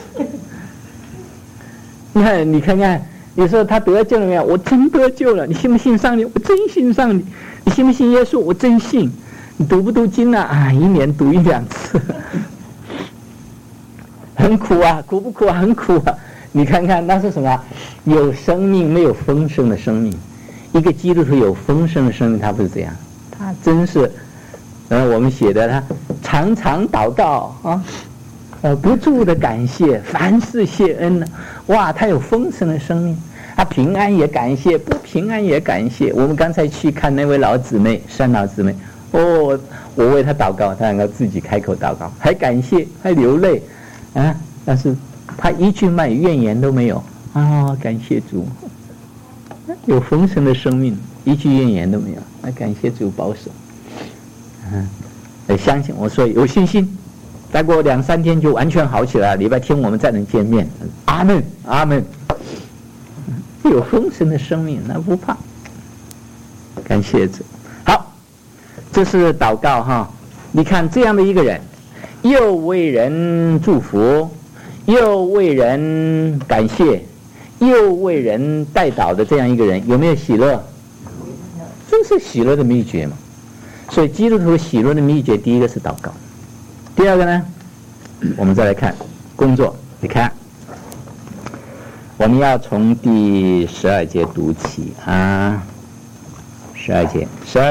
你看看，你说他得救了没有？我真得救了。你信不信上帝？我真信上帝。你信不信耶稣？我真信。你读不读经啊？一年读1-2次。很苦啊，苦不苦啊？很苦啊。你看看那是什么？有生命没有丰盛的生命。一个基督徒有丰盛的生命，他不是这样，他真是我们写的，他常常祷告啊，不住的感谢，凡事谢恩。哇，他有丰盛的生命，他平安也感谢，不平安也感谢。我们刚才去看那位老姊妹，山老姊妹，我为他祷告，他能够自己开口祷告，还感谢，还流泪啊，但是他一句怨言都没有感谢主，有丰盛的生命，一句怨言都没有。那感谢主保守。相信我说有信心，再过2-3天就完全好起来了。礼拜天我们再能见面。阿们，阿们。有丰盛的生命，那不怕。感谢主。好，这是祷告哈。你看这样的一个人，又为人祝福，又为人感谢，又为人代祷的这样一个人，有没有喜乐？这是喜乐的秘诀嘛。所以基督徒喜乐的秘诀，第一个是祷告，第二个呢，我们再来看工作。你看，我们要从第12节读起啊，12节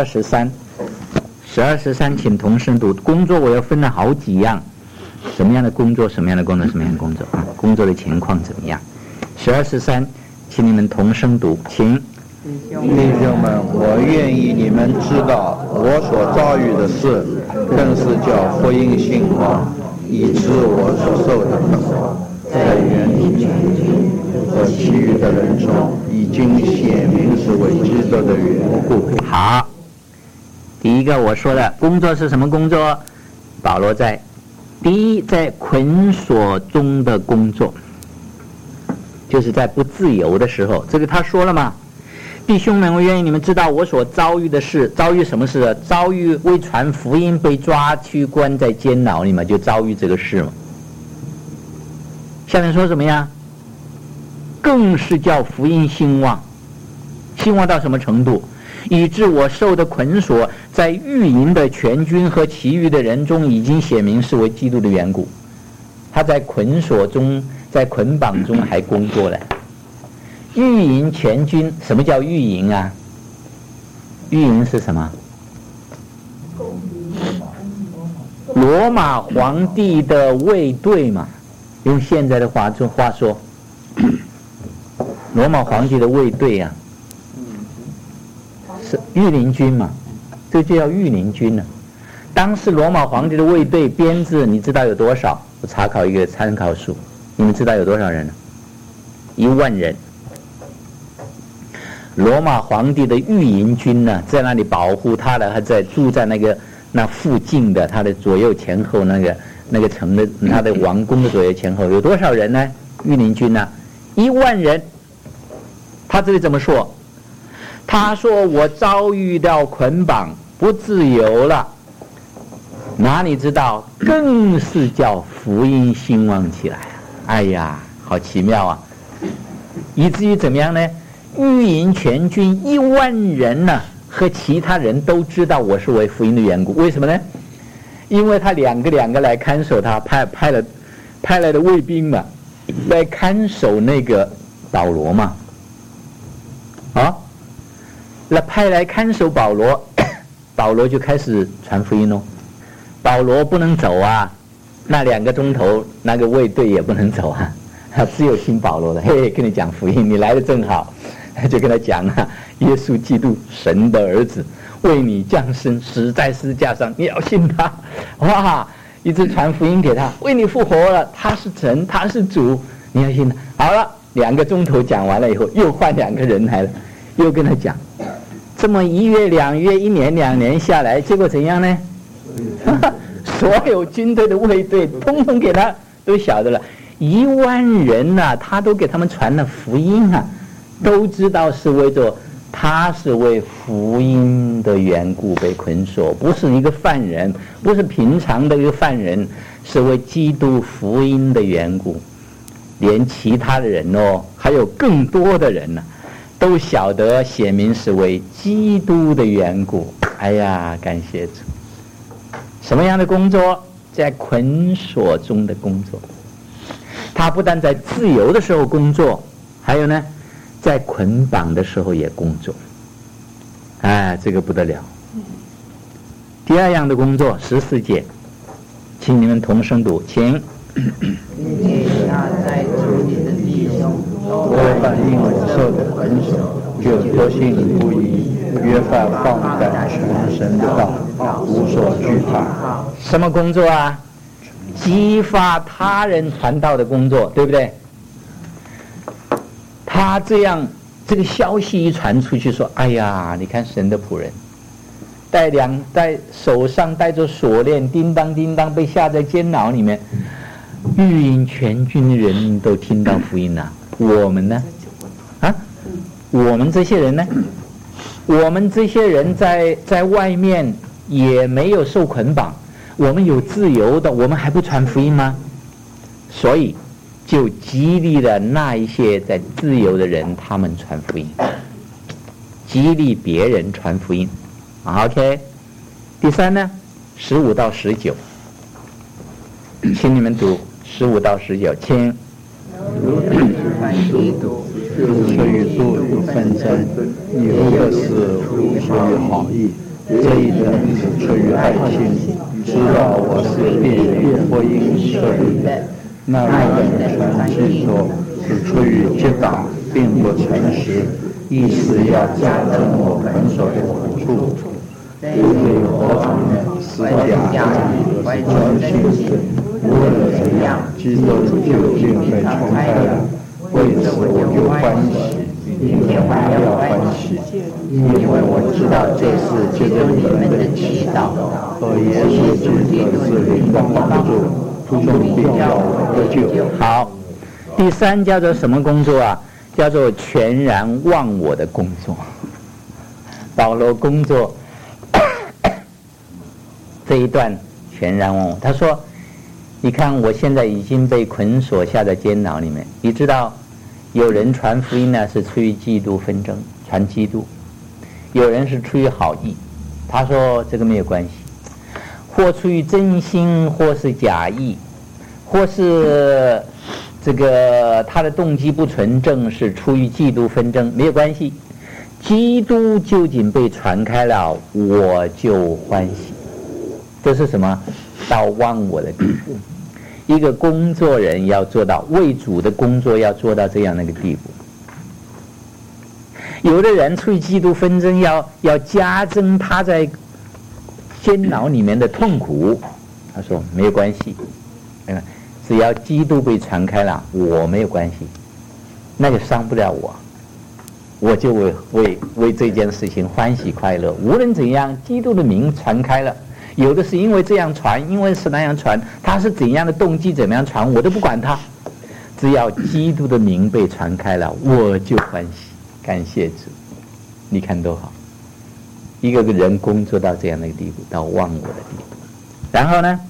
，12、13，请同声读。工作我要分了好几样，什么样的工作，什么样的工作，什么样的工作啊？工作的情况怎么样？12、13，请你们同声读，请。 弟兄们，我愿意你们知道我所遭遇的事，更是叫福音兴旺，以致我所受的苦，在原理和其余的人中，已经显明是为基督的缘故。 好，第一个我说的工作是什么工作？保罗在捆锁中的工作，就是在不自由的时候，这个他说了嘛。弟兄们，我愿意你们知道我所遭遇的事。遭遇什么事？遭遇为传福音被抓去关在监牢里嘛，就遭遇这个事嘛。下面说什么呀？更是叫福音兴旺，兴旺到什么程度？以致我受的捆锁，在御营的全军和其余的人中，已经显明是为基督的缘故。他在捆锁中，在捆绑中还工作了。御营全军，什么叫御营啊？御营是什么？罗马皇帝的卫队嘛，用现在的话说，罗马皇帝的卫队啊，是御林军嘛，这就叫御林军了。当时罗马皇帝的卫队编制，你知道有多少？我查考一个参考数，你们知道有多少人呢？1万人。罗马皇帝的御营军呢，在那里保护他的，他在住在那附近的他的左右前后那个城的他的王宫的左右前后有多少人呢？御林军呢，1万人。他这里怎么说？他说我遭遇到捆绑，不自由了。哪里知道，更是叫福音兴旺起来。哎呀，好奇妙啊！以至于怎么样呢？御营全军1万人呢，和其他人都知道我是为福音的缘故。为什么呢？因为他两个来看守他，派来的卫兵嘛，来看守那个保罗嘛。那派来看守保罗，保罗就开始传福音喽。保罗不能走啊，那2个钟头那个卫队也不能走啊，只有听保罗的。嘿，跟你讲福音，你来的正好。就跟他讲啊，耶稣基督神的儿子为你降生，死在十字架上，你要信他。哇，一直传福音给他，为你复活了，他是神，他是主，你要信他。好了，2个钟头讲完了以后，又换2个人来了，又跟他讲。这么1月、2月、1年、2年下来，结果怎样呢？所有军队的卫队通通给他都晓得了，1万人啊，他都给他们传了福音啊。都知道是他是为福音的缘故被捆锁，不是一个犯人，不是平常的一个犯人，是为基督福音的缘故。连其他的人还有更多的人呢，都晓得显明是为基督的缘故。哎呀，感谢主！什么样的工作？在捆锁中的工作。他不但在自由的时候工作，还有呢，在捆绑的时候也工作。哎，这个不得了。第2样的工作，14节，请你们同声读，请。 你那在主里的弟兄， 约翰因我受的捆锁，就多心里不疑，约翰放胆传神的道，无所惧怕。 什么工作啊？激发他人传道的工作，对不对？ 他这样，这个消息一传出去，说：“哎呀，你看神的仆人，带手上带着锁链，叮当叮当，被下在监牢里面。御营全军的人都听到福音了。我们呢？啊，我们这些人呢？我们这些人在外面也没有受捆绑，我们有自由的，我们还不传福音吗？所以。”就激励了那一些在自由的人，他们传福音，激励别人传福音。OK， 第三呢，15到19，请你们读15到19，请。 出于度有纷争，有的是出于好意，这一点是出于爱心，知道我是被福音设立的。那人传基督是出于结党，并不诚实，意思要加增我们所的苦处。这有何种呢？是假的，是真心的。无论怎样，基督就竟被冲开了，为此我就欢喜，并且还要欢喜，因为我知道这是借着你们的祈祷和耶稣基督是灵的帮助。 好，第三叫做什么工作啊？叫做全然忘我的工作。保罗工作这一段全然忘我。他说：“你看，我现在已经被捆锁下在监牢里面。你知道，有人传福音呢是出于嫉妒纷争，传基督；有人是出于好意。他说这个没有关系。”或出于真心，或是假意，或是这个他的动机不纯正，是出于嫉妒纷争，没有关系。基督究竟被传开了，我就欢喜。这是什么？到忘我的地步。一个工作人要做到为主的工作，要做到这样的一个地步。有的人出于嫉妒纷争，要加增他在监牢里面的痛苦，他说没有关系，只要基督被传开了，我没有关系，那就伤不了我，我就为这件事情欢喜快乐。无论怎样，基督的名传开了，有的是因为这样传，因为是那样传，他是怎样的动机怎么样传，我都不管他，只要基督的名被传开了，我就欢喜，感谢主。你看多好。一个人工作到这样的一个地步，到忘我的地步。然后呢，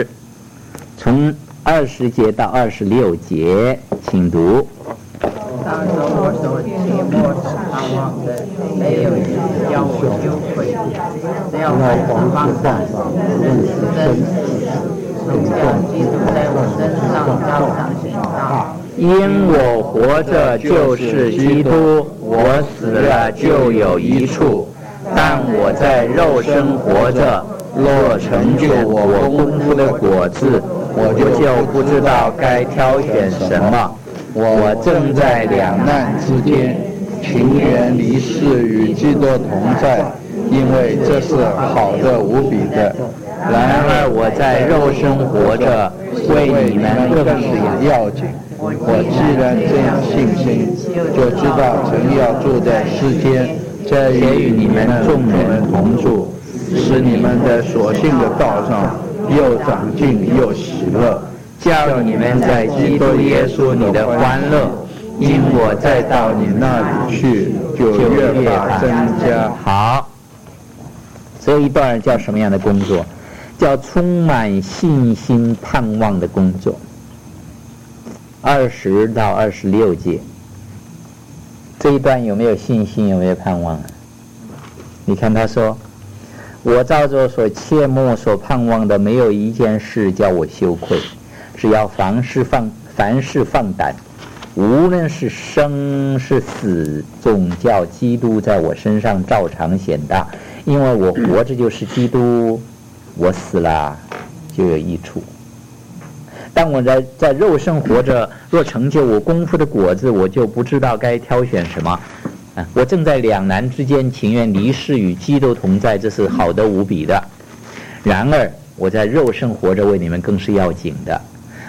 从20节到26节，请读。 当时我所期末盼望的，没有人叫我羞愧，只要我放胆认识真实，荣耀基督在我身上照常行道。 因我活着就是基督，我死了就有益处。但我在肉身活着，若成就我功夫的果子，我就不知道该挑选什么。我正在两难之间，情愿离世与基督同在，因为这是好的无比的。然而我在肉身活着，为你们更是要紧。我既然这样信心，就知道曾要住在世间，且与你们众人同住，使你们的所信的道上又长进又喜乐，叫你们在基督耶稣里的欢乐，因我再到你那里去，就越发增加。好，这一段叫什么样的工作？叫充满信心盼望的工作。20到26节，这一段有没有信心，有没有盼望啊？你看他说，我照着所切慕所盼望的，没有一件事叫我羞愧，只要凡事放胆，无论是生是死，总叫基督在我身上照常显大。因为我活着就是基督，我死了就有益处。但我在肉身活着，若成就我功夫的果子，我就不知道该挑选什么。我正在两难之间，情愿离世与基督同在，这是好的无比的。然而我在肉身活着，为你们更是要紧的。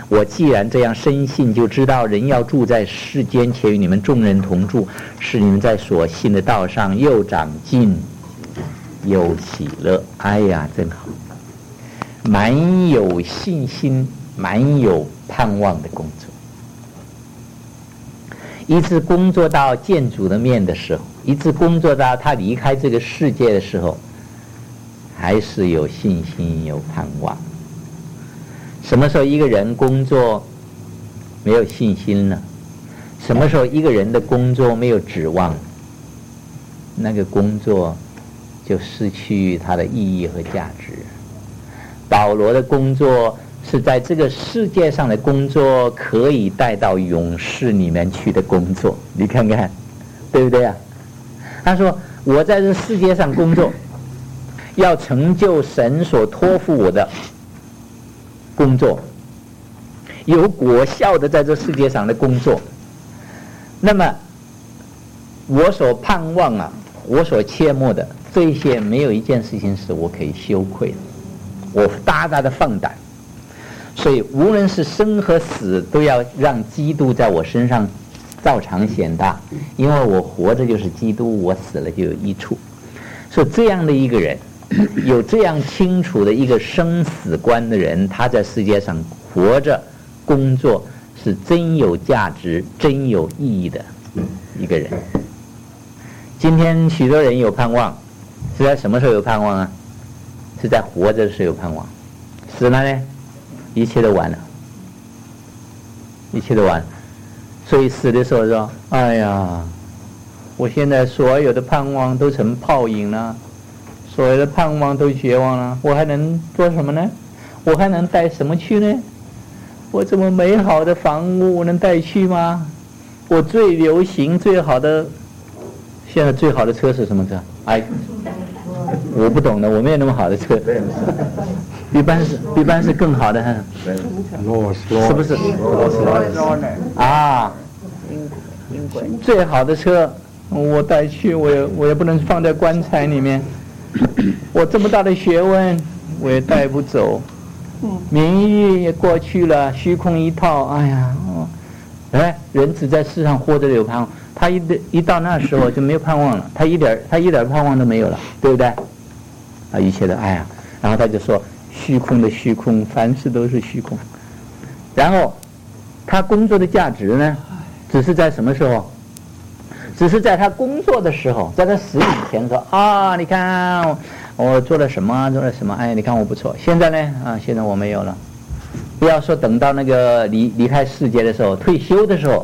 我既然这样深信，就知道人要住在世间，且与你们众人同住，使你们在所信的道上又长进又喜乐。哎呀，真好，蛮有信心，蛮有盼望的工作。一直工作到见主的面的时候，一直工作到他离开这个世界的时候，还是有信心有盼望。什么时候一个人工作没有信心呢？什么时候一个人的工作没有指望？那个工作就失去它的意义和价值。保罗的工作是在这个世界上的工作，可以带到勇士里面去的工作，你看看，对不对啊？他说我在这世界上工作，要成就神所托付我的工作，有果效的在这世界上的工作。那么我所盼望啊，我所切慕的这些，没有一件事情是我可以羞愧的，我大大的放胆。所以无论是生和死，都要让基督在我身上照常显大，因为我活着就是基督，我死了就有益处。所以这样的一个人，有这样清楚的一个生死观的人，他在世界上活着工作是真有价值真有意义的一个人。今天许多人有盼望，是在什么时候有盼望啊？是在活着的时候有盼望，死了呢，一切都完了，一切都完了。所以死的时候说，哎呀，我现在所有的盼望都成泡影了，所有的盼望都绝望了，我还能做什么呢？我还能带什么去呢？我这么美好的房屋我能带去吗？我最流行最好的，现在最好的车是什么车？哎，我不懂的，我没有那么好的车，一般是更好的，是不是？啊，最好的车我带去，我也不能放在棺材里面，我这么大的学问我也带不走，名誉也过去了，虚空一套。哎呀，人只在世上活着有盼望，他一到那时候就没有盼望了，他一点盼望都没有了，对不对？啊，一切的哎呀，然后他就说虚空的虚空，凡事都是虚空。然后他工作的价值呢，只是在什么时候？只是在他工作的时候，在他死以前说啊，你看我做了什么，哎，你看我不错。现在呢，啊，现在我没有了。不要说等到那个离开世界的时候，退休的时候，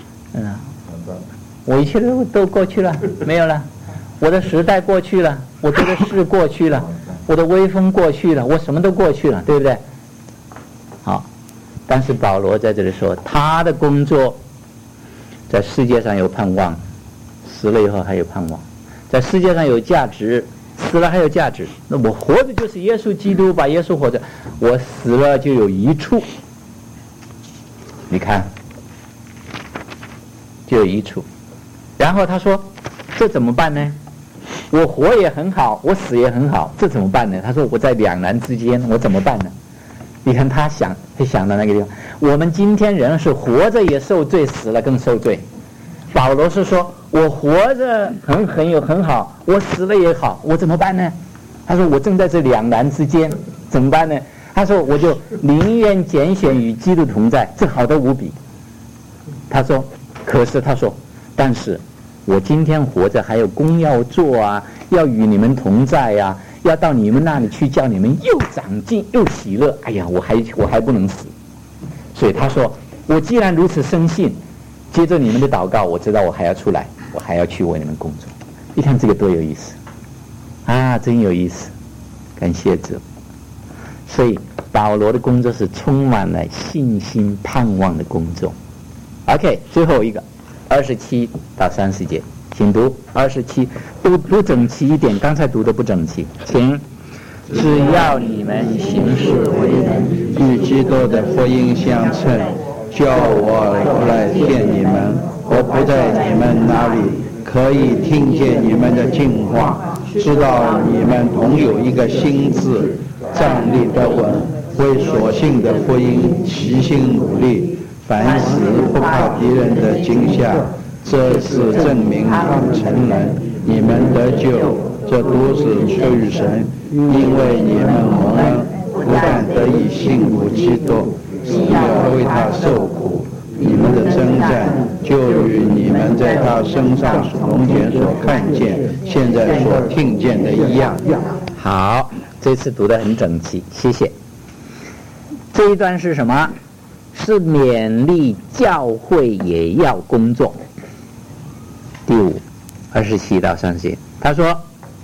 我一切都过去了，没有了。我的时代过去了，我做的事过去了，我的威风过去了，我什么都过去了，对不对？好，但是保罗在这里说，他的工作在世界上有盼望，死了以后还有盼望，在世界上有价值，死了还有价值。那我活着就是耶稣基督，把耶稣活着，我死了就有一处，你看就有一处。然后他说这怎么办呢？我活也很好，我死也很好，这怎么办呢？他说我在两难之间，我怎么办呢？你看他想到那个地方，我们今天人是活着也受罪，死了更受罪。保罗是说我活着很好，我死了也好，我怎么办呢？他说我正在这两难之间，怎么办呢？他说我就宁愿拣选与基督同在，这好得无比。他说可是他说但是我今天活着还有工要做啊，要与你们同在啊，要到你们那里去，叫你们又长进又喜乐。哎呀，我还不能死。所以他说我既然如此深信，接着你们的祷告，我知道我还要出来，我还要去为你们工作。你看这个多有意思啊，真有意思，感谢主。所以保罗的工作是充满了信心盼望的工作。 OK， 最后一个27到30节，请读27，读整齐一点，刚才读的不整齐，请。只要你们行事为人与基督的福音相称，叫我来见你们，我不在你们那里，可以听见你们的净话，知道你们同有一个心志，站立得稳， 为所信的福音齐心努力，凡事不怕敌人的惊吓。这是证明承认你们得救，这都是出于神，因为你们蒙恩，不但得以信服基督，是要为他受苦。你们的征战就与你们在他身上从前所看见、现在所听见的一样。 好，这次读得很整齐，谢谢。这一段是什么？是勉励教会也要工作。第5 27到30，他说：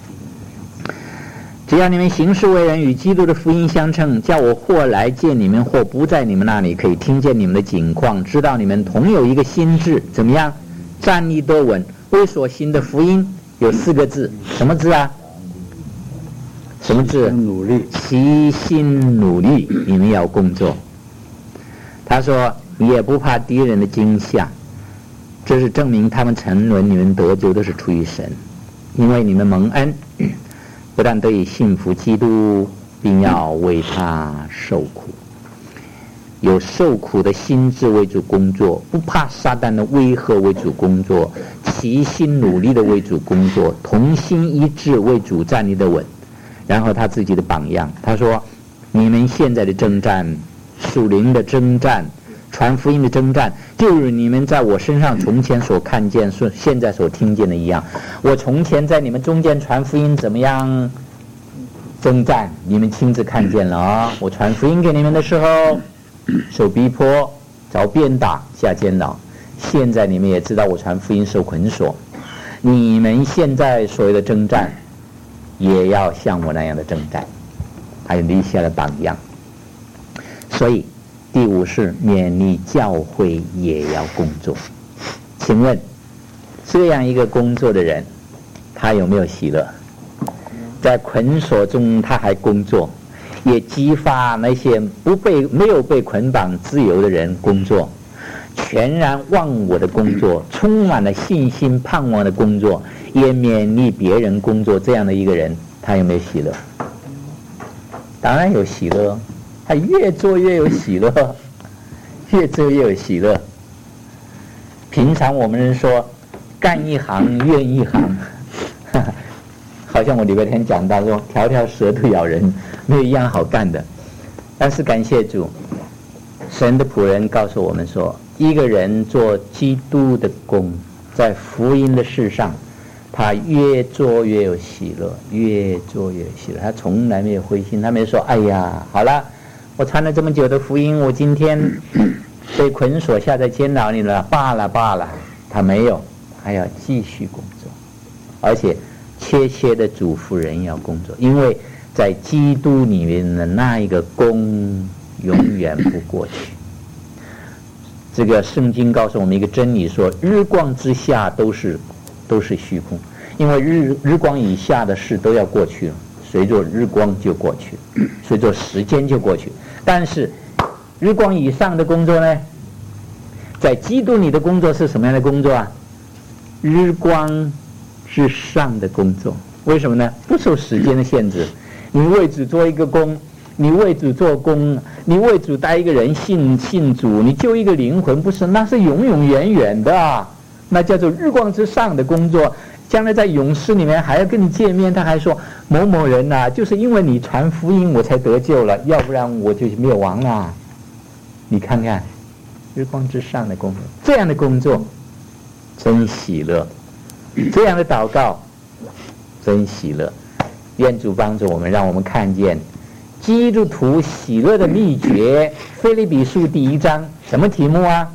只要你们行事为人与基督的福音相称，叫我或来见你们，或不在你们那里，可以听见你们的景况，知道你们同有一个心志，怎么样？站立多稳。为所行的福音有4个字，什么字啊？什么字？ 努力， 齐心努力，你们要工作。他说也不怕敌人的惊吓，这是证明他们沉沦，你们得救都是出于神，因为你们蒙恩，不但得以信服基督，并要为他受苦，有受苦的心志为主工作，不怕撒旦的威吓为主工作，齐心努力的为主工作，同心一致为主站立的稳。然后他自己的榜样，他说你们现在的征战，属灵的征战，传福音的征战，就是你们在我身上从前所看见、现在所听见的一样。我从前在你们中间传福音怎么样征战，你们亲自看见了啊！我传福音给你们的时候，受逼迫、遭鞭打、下监牢，现在你们也知道我传福音受捆锁。你们现在所谓的征战，也要像我那样的征战，还有立下了榜样。所以第5是勉励教会也要工作。请问这样一个工作的人，他有没有喜乐？在捆锁中他还工作，也激发那些没有被捆绑自由的人工作，全然忘我的工作，充满了信心盼望的工作，也勉励别人工作，这样的一个人，他有没有喜乐？当然有喜乐，他越做越有喜乐，越做越有喜乐。平常我们人说干一行怨一行，好像我礼拜天讲到说条条蛇都咬人，没有一样好干的。但是感谢主，神的仆人告诉我们说，一个人做基督的工，在福音的事上，他越做越有喜乐，越做越有喜乐。他从来没有灰心，他没有说哎呀好了，我传了这么久的福音，我今天被捆锁下在监牢里了，罢了。他没有，还要继续工作，而且切切的嘱咐人要工作，因为在基督里面的那一个工永远不过去。这个圣经告诉我们一个真理，说日光之下都是虚空，因为日光以下的事都要过去了，随着日光就过去了，随着时间就过去。但是日光以上的工作呢，在基督里的工作是什么样的工作啊？日光之上的工作。为什么呢？不受时间的限制。你为主做一个工，你为主做工，你为主带一个人信主，你救一个灵魂，不是，那是永永远远的啊，那叫做日光之上的工作。将来在永世里面还要跟你见面，他还说某某人啊，就是因为你传福音我才得救了，要不然我就灭亡了。你看看日光之上的工作，这样的工作真喜乐，这样的祷告真喜乐。愿主帮助我们，让我们看见基督徒喜乐的秘诀。腓立比书第1章什么题目啊？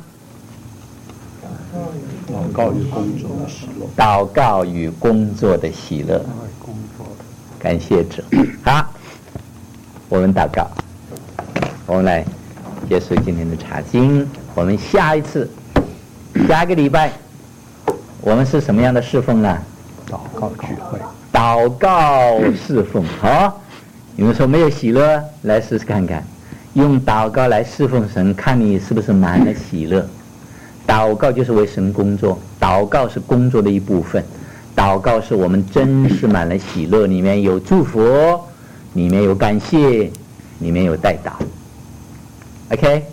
祷告与工作的喜乐。 祷告与工作的喜乐。感谢主。好，我们祷告，我们来结束今天的查经。我们下一个礼拜我们是什么样的侍奉呢？ 祷告聚会。 祷告侍奉。好，你们说没有喜乐，来试试看看，用祷告来侍奉神，看你是不是满了喜乐。祷告就是为神工作，祷告是工作的一部分，祷告是我们真是满了喜乐，里面有祝福，里面有感谢， 里面有带导。OK？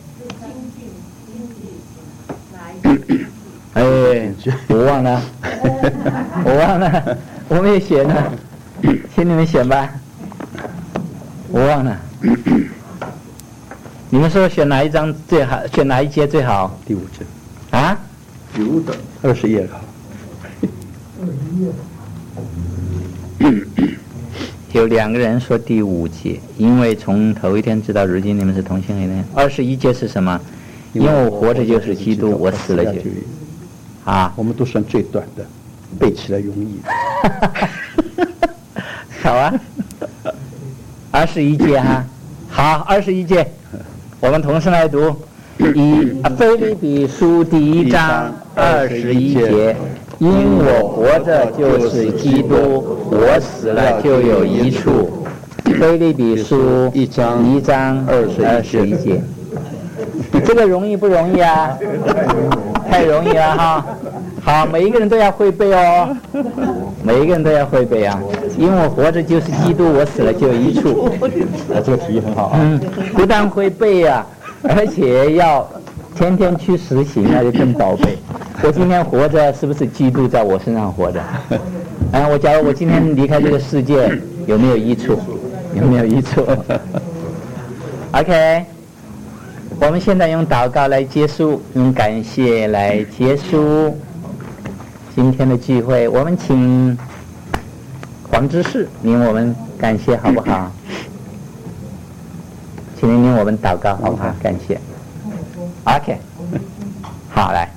哎，我忘了，我没有写呢，请你们选吧。我忘了，你们说选哪一章最好？选哪一节最好？ 第5节啊 ，9的20页好。 有2个人说第5节，因为从头一天直到如今你们是同心合一。21节是什么？因为我活着就是基督，我死了就啊。 我们都算最短的，背起来容易。 好啊，21节哈，好21节，我们同时来读。腓立比书第1章21节，因我活着就是基督，我死了就有益处。腓立比书1章21节，这个容易不容易啊？太容易了哈！好，每一个人都要会背哦，每一个人都要会背啊！因我活着就是基督，我死了就有益处。 这个提议很好啊。 不但会背啊，而且要天天去实行，那就更宝贝。我今天活着，是不是基督在我身上活着？我假如我今天离开这个世界，有没有益处？有没有益处？OK。我们现在用祷告来结束，用感谢来结束今天的聚会。我们请黄执事领我们感谢好不好？请您领我们祷告好不好？感谢。OK， 好，来。